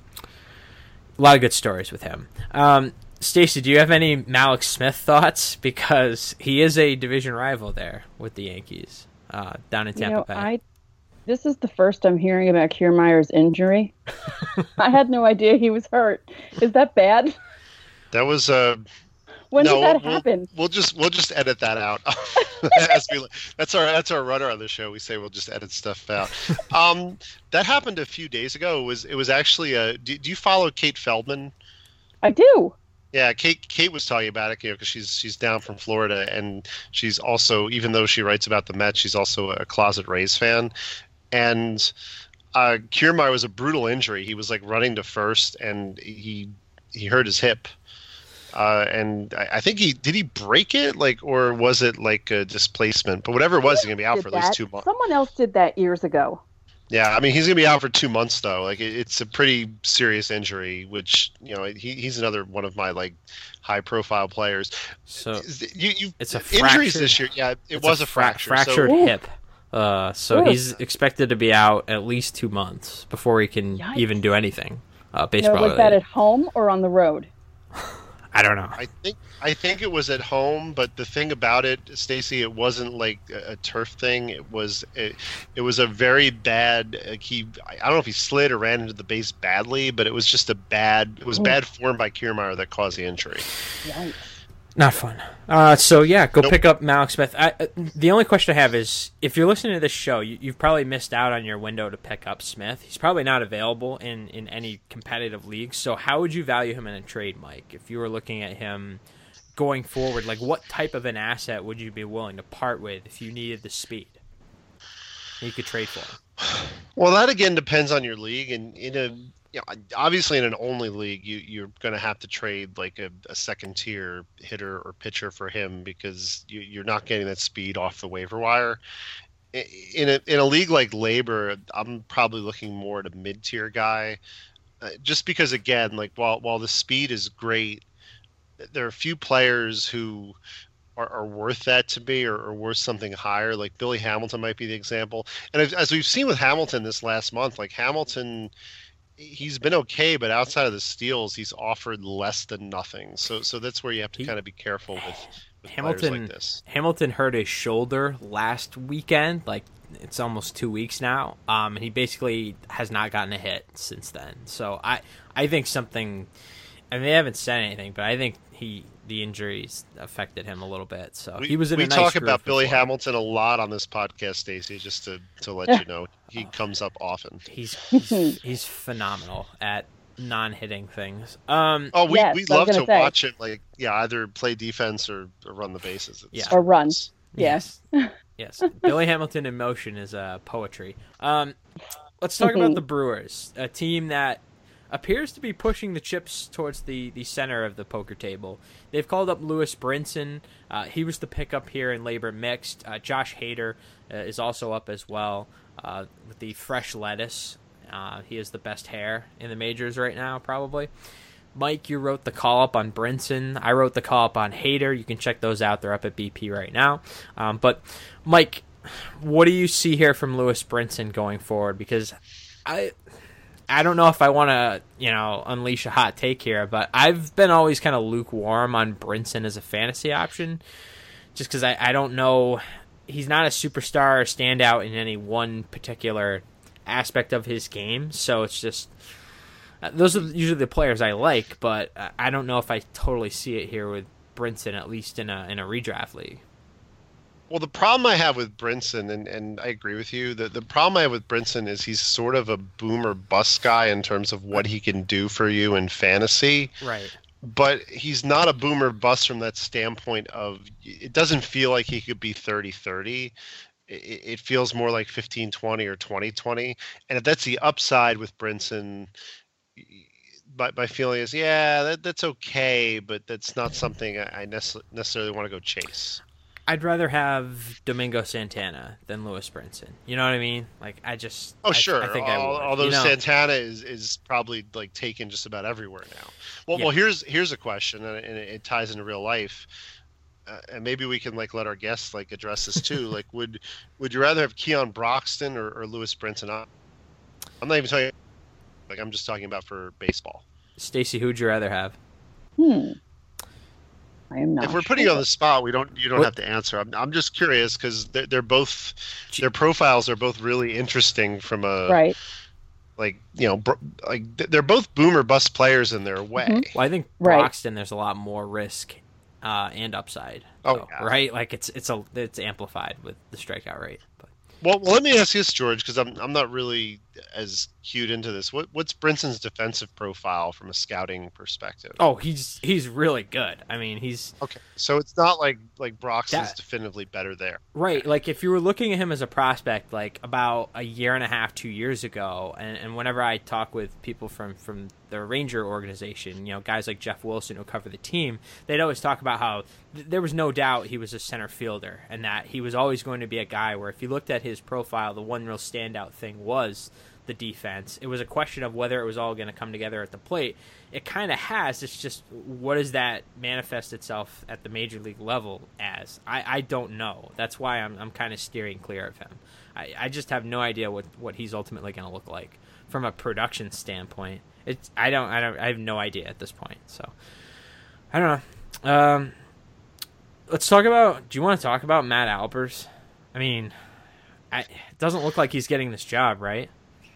a lot of good stories with him. Um, Stacey, do you have any Mallex Smith thoughts? Because he is a division rival there with the Yankees uh, down in Tampa you know, Bay. I, this is the first I'm hearing about Kiermaier's injury. I had no idea he was hurt. Is that bad? That was uh when no, did that we'll, happen? We'll just we'll just edit that out. As we, that's our that's our runner on the show. We say we'll just edit stuff out. Um, that happened a few days ago. It was it was actually a. Do, do you follow Kate Feldman? I do. Yeah, Kate Kate was talking about it, you know, because she's she's down from Florida, and she's also, even though she writes about the Mets, she's also a closet Rays fan. And uh, Kiermaier was a brutal injury. He was like running to first, and he he hurt his hip. Uh, and I, I think he did he break it, like, or was it like a displacement? But whatever it was, he's gonna be out for at least that. two months. Someone else did that years ago. Yeah, I mean, he's gonna be out for two months though. Like, it, it's a pretty serious injury, which, you know, he, he's another one of my like high profile players. So you, you it's a injuries fractured, this year. Yeah, it it's was a, a, fra- fracture. fractured so, hip. Uh, so Oof. he's expected to be out at least two months before he can Yikes. even do anything. Uh, You know, baseball. was that related. at home or on the road? I don't know. I think I think it was at home, but the thing about it, Stacey, it wasn't like a, a turf thing. It was it, it was a very bad. Like he, I don't know if he slid or ran into the base badly, but it was just a bad. It was Ooh. bad form by Kiermaier that caused the injury. Yikes. Not fun. Uh, so yeah, go Nope. pick up Mallex Smith. I, uh, the only question I have is, if you're listening to this show, you, you've probably missed out on your window to pick up Smith. He's probably not available in, in any competitive league. So how would you value him in a trade, Mike? If you were looking at him going forward, like what type of an asset would you be willing to part with if you needed the speed you could trade for him? Well, that again depends on your league, and in a you know, obviously in an only league, you you're going to have to trade like a, a second tier hitter or pitcher for him, because you, you're not getting that speed off the waiver wire. In a in a league like Labor, I'm probably looking more at a mid tier guy, uh, just because again, like while while the speed is great, there are a few players who are, are worth that to me, or, or worth something higher. Like Billy Hamilton might be the example, and as, as we've seen with Hamilton this last month, like Hamilton, he's been okay, but outside of the steals, he's offered less than nothing. So so that's where you have to He, kind of be careful with, with Hamilton. players like this. Hamilton hurt his shoulder last weekend. Like it's almost two weeks now. Um, and he basically has not gotten a hit since then. So I I think something. I mean, they haven't said anything, but I think he the injuries affected him a little bit. So We, he was in we a nice talk groove about Billy before. Hamilton a lot on this podcast, Stacey, just to, to let you know. He comes up often. He's he's, he's phenomenal at non-hitting things. Um, Oh, we, Yes, we I was love to gonna say. watch it, like, yeah, either play defense or, or run the bases. It's Yeah. Or run. it's- Yes. Yes, Billy Hamilton in motion is uh, poetry. Um, let's talk about the Brewers, a team that appears to be pushing the chips towards the, the center of the poker table. They've called up Lewis Brinson. Uh, he was the pickup here in Labor Mixed. Uh, Josh Hader uh, is also up as well uh, with the fresh lettuce. Uh, he has the best hair in the majors right now, probably. Mike, you wrote the call-up on Brinson. I wrote the call-up on Hader. You can check those out. They're up at B P right now. Um, but, Mike, what do you see here from Lewis Brinson going forward? Because I I don't know if I want to, you know, unleash a hot take here, but I've been always kind of lukewarm on Brinson as a fantasy option, just because I, I don't know. He's not a superstar or standout in any one particular aspect of his game, so it's just... Those are usually the players I like, but I don't know if I totally see it here with Brinson, at least in a in a redraft league. Well, the problem I have with Brinson, and, and I agree with you, the, the problem I have with Brinson is he's sort of a boom or bust guy in terms of what he can do for you in fantasy. Right. But he's not a boomer bust from that standpoint of, it doesn't feel like he could be thirty thirty. It, it feels more like fifteen twenty or twenty twenty. And if that's the upside with Brinson, my, my feeling is, yeah, that, that's okay, but that's not something I nece- necessarily want to go chase. I'd rather have Domingo Santana than Lewis Brinson. You know what I mean? Like, I just... Oh, I, sure. I think I would. Although you know? Santana is, is probably like taken just about everywhere now. Well, Yeah. well, here's here's a question, and it, it ties into real life. uh, and maybe we can like let our guests like address this too. Like, would would you rather have Keon Broxton or, or Lewis Brinson? I'm not even talking. Like, I'm just talking about for baseball. Stacey, who'd you rather have? Hmm. I am not. If we're putting you on the spot, we don't. You don't what? have to answer. I'm. I'm just curious because they're, they're both. Their profiles are both really interesting from a. Right. Like, you know, like they're both boomer bust players in their way. Mm-hmm. Well, I think Broxton, right. there's a lot more risk uh, and upside. Oh, though, yeah. Right? Like it's it's a it's amplified with the strikeout rate. But. Well, well, let me ask you this, George, because I'm I'm not really as cued into this. What what's Brinson's defensive profile from a scouting perspective? Oh, he's he's really good. I mean, he's okay. So it's not like like Broxton's that, definitively better there, right? Like if you were looking at him as a prospect, like about a year and a half, two years ago, and, and whenever I talk with people from from the Ranger organization, you know, guys like Jeff Wilson who cover the team, they'd always talk about how th- there was no doubt he was a center fielder, and that he was always going to be a guy where if you looked at his profile, the one real standout thing was the defense. It was a question of whether it was all going to come together at the plate. It kind of has. It's just, what does that manifest itself at the major league level as? I, I don't know. That's why I'm I'm kind of steering clear of him. I, I just have no idea what, what he's ultimately going to look like from a production standpoint. It's I don't I don't I have no idea at this point. So I don't know. Um, let's talk about. Do you want to talk about Matt Albers? I mean, I, it doesn't look like he's getting this job, right?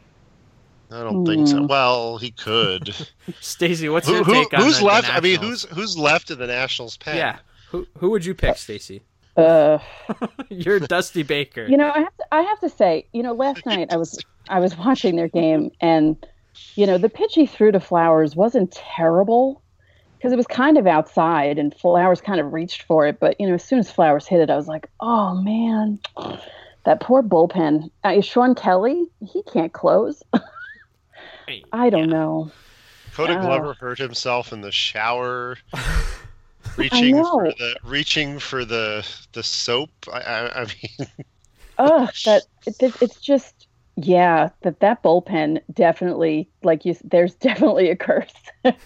I don't think so. Well, he could. Stacey, what's your who, take on who's the, left? the I mean, who's who's left in the Nationals pen? Yeah, who who would you pick, Stacey? Uh, You're Dusty Baker. You know, I have to, I have to say, you know, last night I was I was watching their game, and you know, the pitch he threw to Flowers wasn't terrible because it was kind of outside, and Flowers kind of reached for it. But you know, as soon as Flowers hit it, I was like, oh man, that poor bullpen. Uh, Sean Kelly, he can't close. I don't yeah. know. Coda uh, Glover hurt himself in the shower, reaching for the reaching for the the soap. I, I, I mean, oh, that it, it's just yeah. That that bullpen definitely, like you, there's definitely a curse.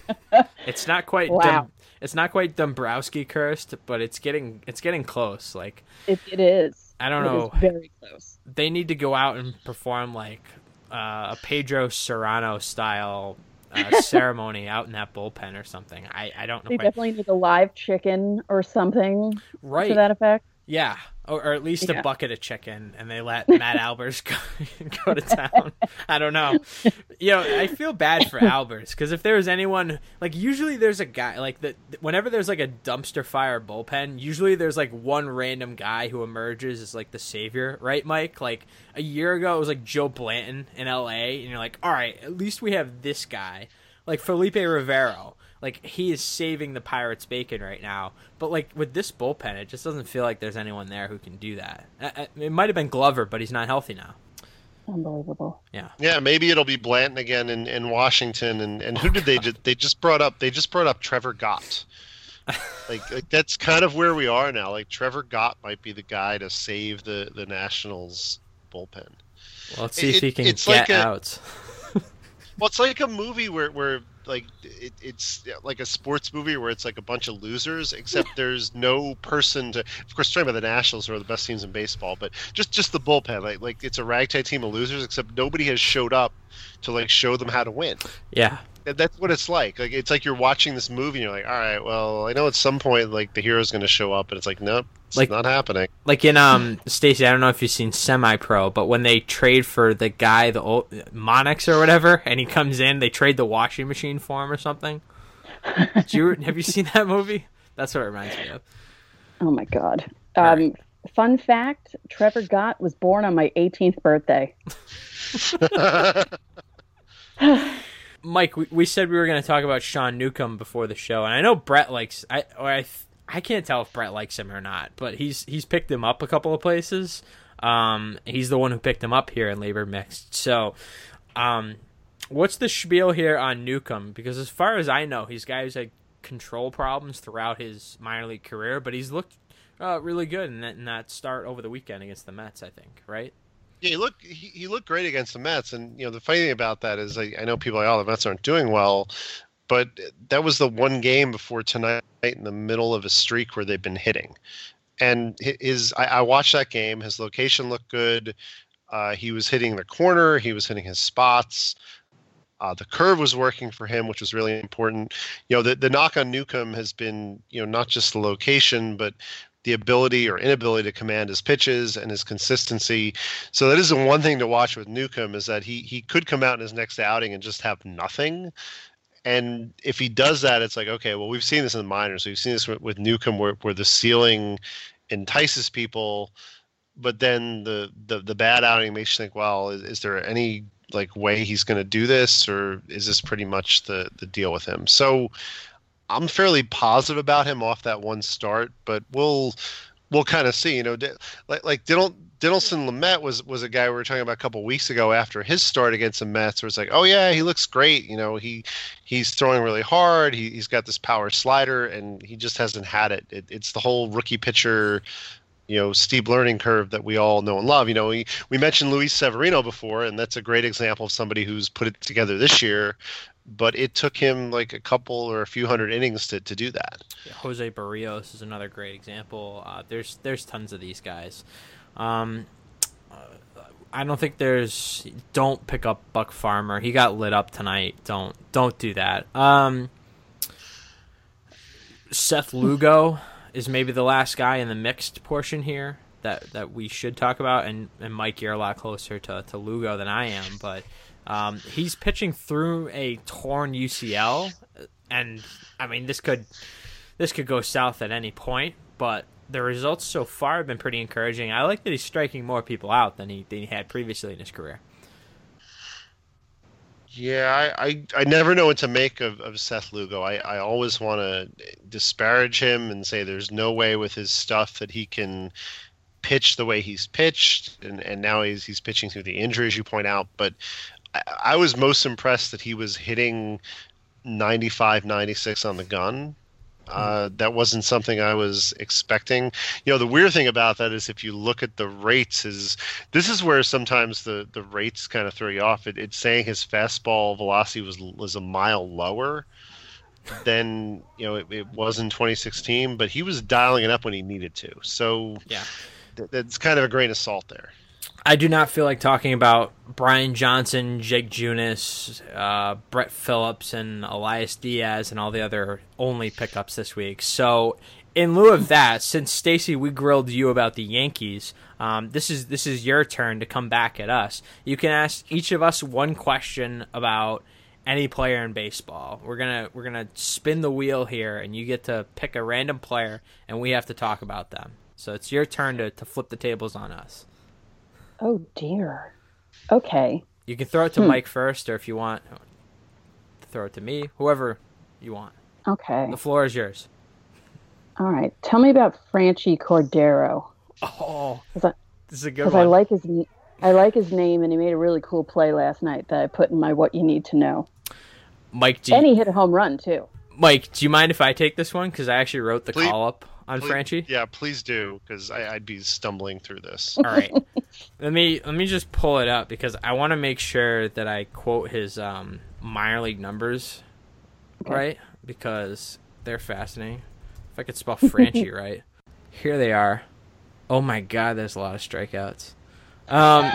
It's not quite. Wow. Dom, it's not quite Dombrowski cursed, but it's getting it's getting close. Like it, it is. I don't it know. Is very close. They need to go out and perform like uh, a Pedro Serrano style uh, ceremony out in that bullpen or something. I, I don't know. They definitely need a live chicken or something right. to that effect. Yeah, or, or at least yeah. a bucket of chicken, and they let Matt Albers go, go to town. I don't know. You know, I feel bad for Albers because if there was anyone, like usually there's a guy, like the whenever there's like a dumpster fire bullpen, usually there's like one random guy who emerges as like the savior, right, Mike? Like a year ago, it was like Joe Blanton in L A, and you're like, all right, at least we have this guy. Like Felipe Rivero. Like, he is saving the Pirates' bacon right now. But, like, with this bullpen, it just doesn't feel like there's anyone there who can do that. It might have been Glover, but he's not healthy now. Unbelievable. Yeah. Yeah, maybe it'll be Blanton again in, in Washington. And, and who did they just, they just brought up? They just brought up Trevor Gott. like, like, that's kind of where we are now. Like, Trevor Gott might be the guy to save the, the Nationals bullpen. Well, let's see it, if he can it's get like a, out. Well, it's like a movie where, where like it, it's like a sports movie where it's like a bunch of losers, except there's no person to. Of course, talking about the Nationals, who are the best teams in baseball, but just just the bullpen, like like it's a ragtag team of losers, except nobody has showed up to like show them how to win. Yeah. That's what it's like. Like it's like you're watching this movie and you're like, all right, well, I know at some point like the hero's going to show up, and it's like, nope, it's like, not happening. Like in um, Stacey, I don't know if you've seen Semi-Pro, but when they trade for the guy, the old, Monix or whatever, and he comes in, they trade the washing machine for him or something. Did you have you seen that movie? That's what it reminds me of. Oh my god. Um, right. Fun fact: Trevor Gott was born on my eighteenth birthday. Mike, we, we said we were going to talk about Sean Newcomb before the show, and I know Brett likes. I or I I can't tell if Brett likes him or not, but he's he's picked him up a couple of places. Um, he's the one who picked him up here in Labor Mixed. So, um, what's the spiel here on Newcomb? Because as far as I know, he's guys had control problems throughout his minor league career, but he's looked uh, really good in that, in that start over the weekend against the Mets. I think, right? Yeah, he looked he, he looked great against the Mets, and you know the funny thing about that is I, I know people are like, oh, the Mets aren't doing well, but that was the one game before tonight in the middle of a streak where they've been hitting. And his, I, I watched that game. His location looked good. Uh, he was hitting the corner. He was hitting his spots. Uh, the curve was working for him, which was really important. You know, the, the knock on Newcomb has been, you know, not just the location, but the ability or inability to command his pitches and his consistency. So that is the one thing to watch with Newcomb, is that he he could come out in his next outing and just have nothing. And if he does that, it's like, okay, well, we've seen this in the minors. We've seen this with, with Newcomb where, where the ceiling entices people, but then the, the, the bad outing makes you think, well, is, is there any like way he's going to do this, or is this pretty much the, the deal with him? So I'm fairly positive about him off that one start, but we'll we'll kind of see. You know, like like Diddle, Diddleson Lamet was was a guy we were talking about a couple of weeks ago after his start against the Mets, where it's like, oh yeah, he looks great. You know, he he's throwing really hard. He he's got this power slider, and he just hasn't had it. it it's the whole rookie pitcher, you know, steep learning curve that we all know and love. You know, we, we mentioned Luis Severino before, and that's a great example of somebody who's put it together this year, but it took him like a couple or a few hundred innings to, to do that. Yeah, Jose Barrios is another great example. Uh, there's there's tons of these guys. Um, uh, I don't think there's. Don't pick up Buck Farmer. He got lit up tonight. Don't don't do that. Um, Seth Lugo is maybe the last guy in the mixed portion here that, that we should talk about, and, and Mike, you're a lot closer to, to Lugo than I am, but um, he's pitching through a torn U C L, and I mean this could this could go south at any point, but the results so far have been pretty encouraging. I like that he's striking more people out than he, than he had previously in his career. Yeah, I, I, I never know what to make of, of Seth Lugo. I, I always want to disparage him and say there's no way with his stuff that he can pitch the way he's pitched, and, and now he's he's pitching through the injuries you point out. But I, I was most impressed that he was hitting ninety-five, ninety-six on the gun. Uh, that wasn't something I was expecting. You know, the weird thing about that is if you look at the rates, is this is where sometimes the, the rates kind of throw you off. It, it's saying his fastball velocity was was a mile lower than, you know, it, it was in twenty sixteen, but he was dialing it up when he needed to. So yeah, th- that's kind of a grain of salt there. I do not feel like talking about Brian Johnson, Jake Junis, uh, Brett Phillips, and Elias Diaz, and all the other only pickups this week. So, in lieu of that, since Stacy, we grilled you about the Yankees, um, this is this is your turn to come back at us. You can ask each of us one question about any player in baseball. We're gonna we're gonna spin the wheel here, and you get to pick a random player, and we have to talk about them. So it's your turn to, to flip the tables on us. Oh, dear. Okay. You can throw it to hmm. Mike first, or if you want, throw it to me. Whoever you want. Okay. The floor is yours. All right. Tell me about Franchy Cordero. Oh, I, this is a good one. Because I like his, I like his name, and he made a really cool play last night that I put in my What You Need to Know. Mike, do you, and he hit a home run, too. Mike, do you mind if I take this one? Because I actually wrote the Please. call-up on Please, Franchy. yeah, please do, because I'd be stumbling through this. All right, let me let me just pull it up because I want to make sure that I quote his um, minor league numbers okay. right, because they're fascinating. If I could spell Franchy right, here they are. Oh my God, there's a lot of strikeouts. Um,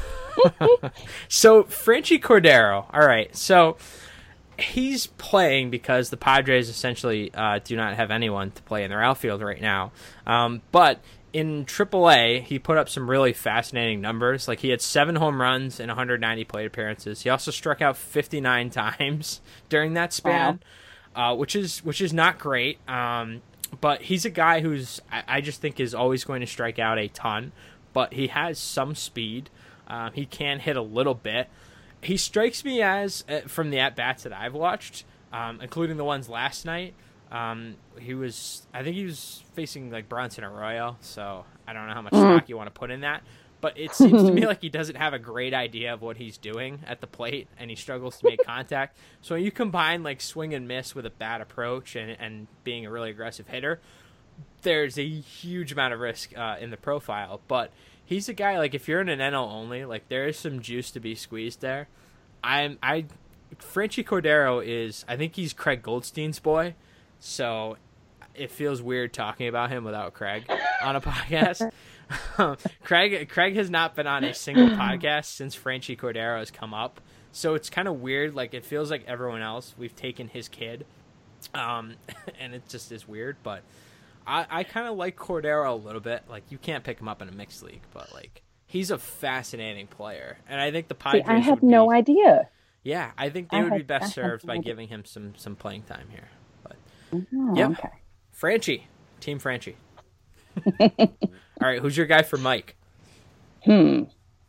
so Franchy Cordero. All right, so. He's playing because the Padres essentially uh, do not have anyone to play in their outfield right now. Um, but in triple A, he put up some really fascinating numbers. Like he had seven home runs and one hundred ninety plate appearances. He also struck out fifty-nine times during that span, wow. uh, which is which is not great. Um, but he's a guy who's I, I just think is always going to strike out a ton. But he has some speed. Uh, he can hit a little bit. He strikes me as, uh, from the at-bats that I've watched, um, including the ones last night, um, he was, I think he was facing, like, Bronson Arroyo, so I don't know how much stock you want to put in that, but it seems to me like he doesn't have a great idea of what he's doing at the plate, and he struggles to make contact. So when you combine, like, swing and miss with a bad approach and, and being a really aggressive hitter, there's a huge amount of risk uh, in the profile, but he's a guy, like, if you're in an N L only, like, there is some juice to be squeezed there. I'm, I Franchy Cordero is, I think he's Craig Goldstein's boy, so it feels weird talking about him without Craig on a podcast. Craig Craig has not been on a single podcast since Franchy Cordero has come up, so it's kind of weird. Like, it feels like everyone else, we've taken his kid, um, and it just is weird. But I, I kind of like Cordero a little bit. Like, you can't pick him up in a mixed league, but like, he's a fascinating player, and I think the Padres. See, I had would no be, idea. Yeah, I think they I would had, be best I served by had... giving him some some playing time here. But oh, yeah, okay. Franchy, Team Franchy. All right, who's your guy for Mike? Hmm.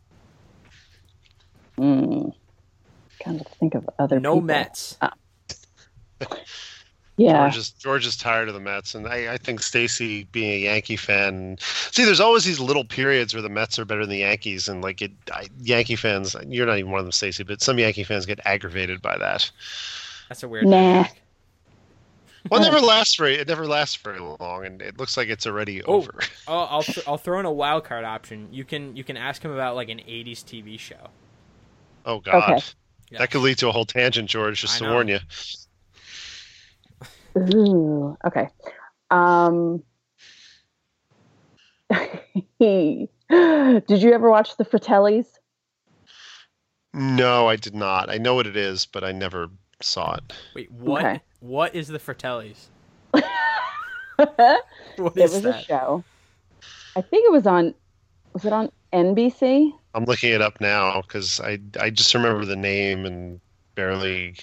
Hmm. Kind of think of other no people. Mets. Uh, yeah. George is, George is tired of the Mets, and I, I think Stacy, being a Yankee fan, see, there's always these little periods where the Mets are better than the Yankees, and like it, I, Yankee fans, you're not even one of them, Stacy, but some Yankee fans get aggravated by that. That's a weird. Nah. dynamic. Well, it never lasts very. It never lasts very long, and it looks like it's already Oh, over. oh, I'll th- I'll throw in a wild card option. You can you can ask him about like an eighties T V show. Oh God, Okay. Yeah. that could lead to a whole tangent, George. Just I to know. warn you. Ooh, okay. Um, did you ever watch the Fratellis? No, I did not. I know what it is, but I never saw it. Wait, what? Okay. What is the Fratellis? It What is was that? a show. I think it was on. Was it on N B C? I'm looking it up now because I I just remember the name and barely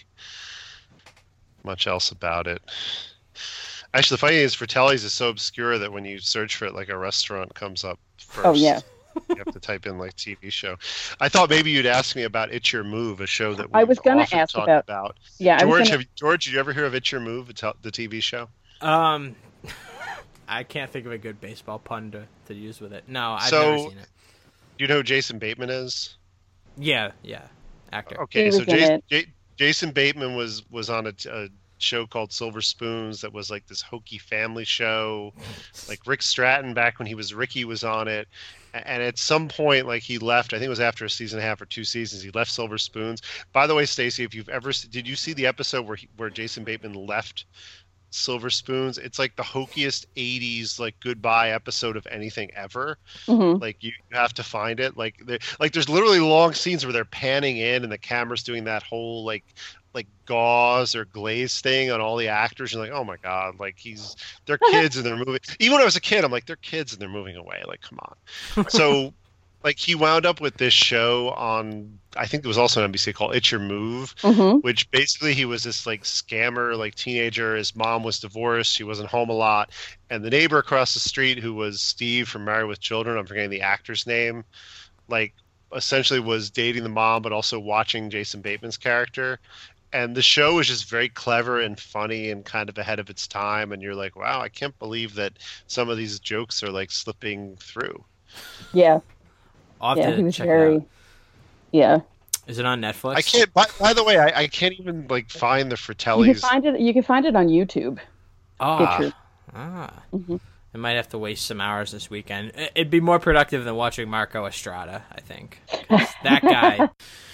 much else about it. Actually, the funny thing is, Fratelli's is so obscure that when you search for it, like a restaurant comes up first. Oh yeah. You have to type in like T V show. I thought maybe you'd ask me about It's Your Move, a show that I we've was gonna often ask talked about- about. Yeah. I was George, gonna- have, George, did you ever hear of It's Your Move, the tel- the T V show? Um, I can't think of a good baseball pun to, to use with it. No, I've So- never seen it. Do you know who Jason Bateman is? Yeah, yeah, actor. Okay, He so was in Jason, it. J- Jason Bateman was was on a, a show called Silver Spoons that was like this hokey family show. Like Rick Stratton back when he was Ricky was on it. And at some point, like he left, I think it was after a season and a half or two seasons, he left Silver Spoons. By the way, Stacey, if you've ever, did you see the episode where he, where Jason Bateman left Silver Spoons? It's like the hokiest eighties like goodbye episode of anything ever. Mhm. Like you have to find it. Like there, like there's literally long scenes where they're panning in and the camera's doing that whole like like gauze or glaze thing on all the actors. You're like, oh my god, like he's they're kids and they're moving. Even when I was a kid, I'm like, they're kids and they're moving away. Like, come on. So like he wound up with this show on, I think it was also on N B C, called It's Your Move, Mhm. which basically he was this like scammer, like teenager. His mom was divorced. She wasn't home a lot. And the neighbor across the street, who was Steve from Married with Children, I'm forgetting the actor's name, like essentially was dating the mom, but also watching Jason Bateman's character. And the show was just very clever and funny and kind of ahead of its time. And you're like, wow, I can't believe that some of these jokes are like slipping through. Yeah. I'll have Yeah. to He was check very. it out. Yeah. Is it on Netflix? I can't, by, by the way, I, I can't even like find the You can Fratellis. find it. You can find it on YouTube. Ah, It's your- ah. Mhm. I might have to waste some hours this weekend. I- It'd be more productive than watching Marco Estrada, I think. 'Cause that guy.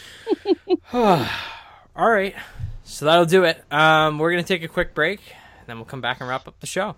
All right. So that'll do it. Um, we're going to take a quick break, and then we'll come back and wrap up the show.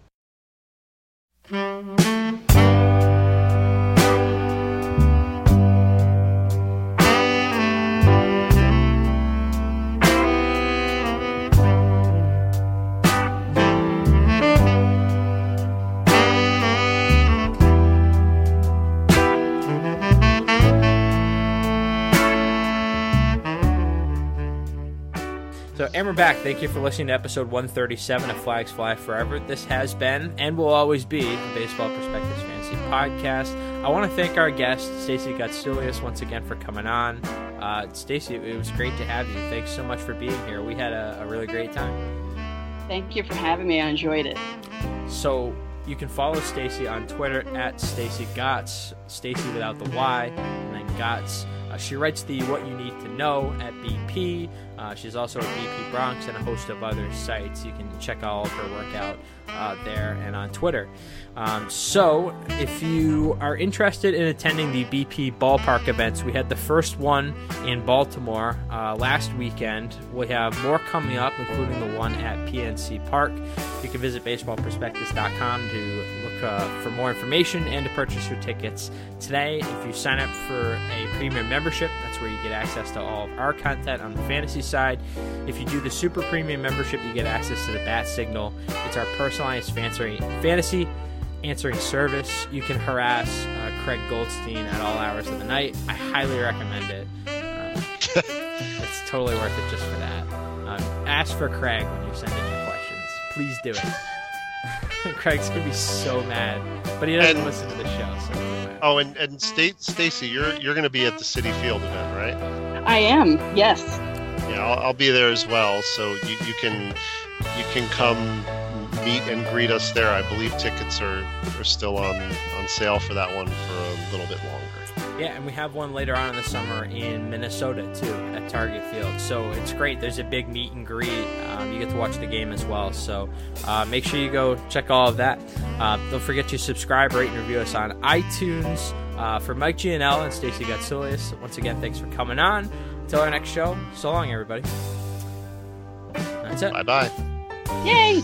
So, and we're back. Thank you for listening to episode one thirty-seven of Flags Fly Forever. This has been, and will always be, the Baseball Perspectives Fantasy Podcast. I want to thank our guest, Stacey Gotsulias, once again for coming on. Uh, Stacey, it was great to have you. Thanks so much for being here. We had a, a really great time. Thank you for having me. I enjoyed it. So, you can follow Stacey on Twitter at Stacey Gotts, Stacey without the Y, and then Gotts, Uh, she writes the What You Need to Know at B P. Uh, she's also at B P Bronx and a host of other sites. You can check all of her work out uh, there and on Twitter. Um, so, if you are interested in attending the B P Ballpark events, we had the first one in Baltimore uh, last weekend. We have more coming up, including the one at P N C Park. You can visit baseball prospectus dot com to look uh, for more information and to purchase your tickets today. If you sign up for a premium membership, that's where you get access to all of our content on the fantasy side. If you do the super premium membership, you get access to the Bat Signal. It's our personalized fantasy fantasy answering service. You can harass uh, Craig Goldstein at all hours of the night. I highly recommend it. Uh, it's totally worth it just for that. Um, ask for Craig when you're sending your questions. Please do it. Craig's gonna be so mad, but he doesn't and, listen to the show. So oh, and and Stacy, you're you're gonna be at the Citi Field event, right? I am. Yes. Yeah, I'll, I'll be there as well. So you, you can you can come meet and greet us there. I believe tickets are, are still on, on sale for that one for a little bit longer. Yeah, and we have one later on in the summer in Minnesota, too, at Target Field. So it's great. There's a big meet and greet. Um, you get to watch the game as well. So uh, make sure you go check all of that. Uh, don't forget to subscribe, rate, and review us on iTunes. Uh, for Mike Gianella and Stacey Gotsulias, once again, thanks for coming on. Until our next show, so long, everybody. That's it. Bye-bye. Yay!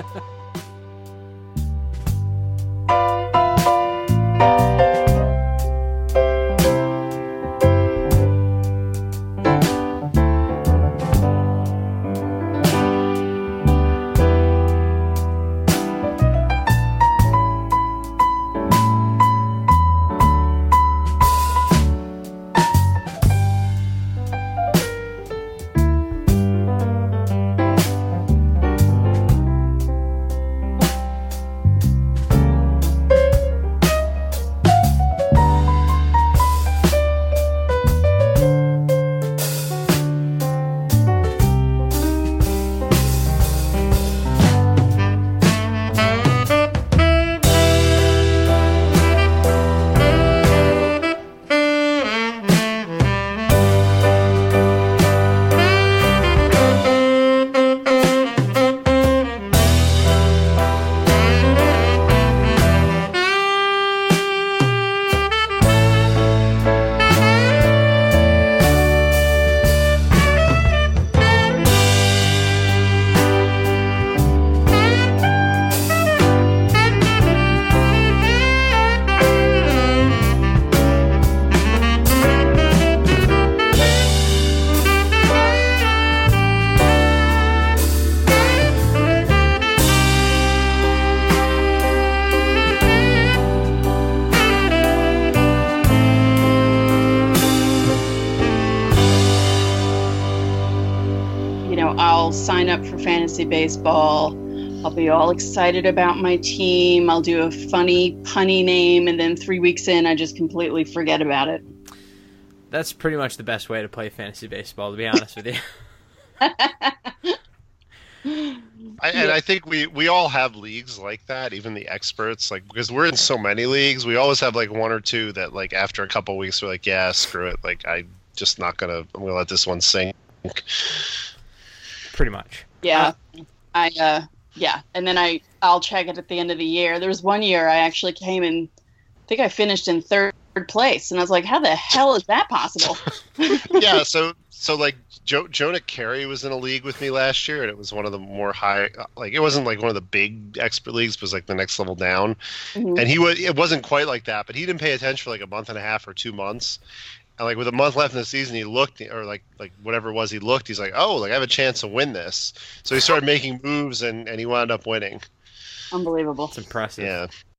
Sign up for fantasy baseball. I'll be all excited about my team. I'll do a funny, punny name, and then three weeks in, I just completely forget about it. That's pretty much the best way to play fantasy baseball, to be honest with you. I, and I think we, we all have leagues like that, even the experts, like because we're in so many leagues, we always have like one or two that like after a couple of weeks we're like, yeah, screw it. Like I'm just not gonna I'm gonna let this one sink. Pretty much. Yeah. Uh, I uh yeah. And then I I'll check it at the end of the year. There was one year I actually came in I think I finished in third place, and I was like, how the hell is that possible? yeah, so so like jo- Jonah Carey was in a league with me last year, and it was one of the more high, like it wasn't like one of the big expert leagues, but it was like the next level down. Mm-hmm. And he was it wasn't quite like that, but he didn't pay attention for like a month and a half or two months. And like with a month left in the season, he looked, or like like whatever it was, he looked. He's like, oh, like I have a chance to win this. So he started making moves, and, and he wound up winning. Unbelievable. It's impressive. Yeah.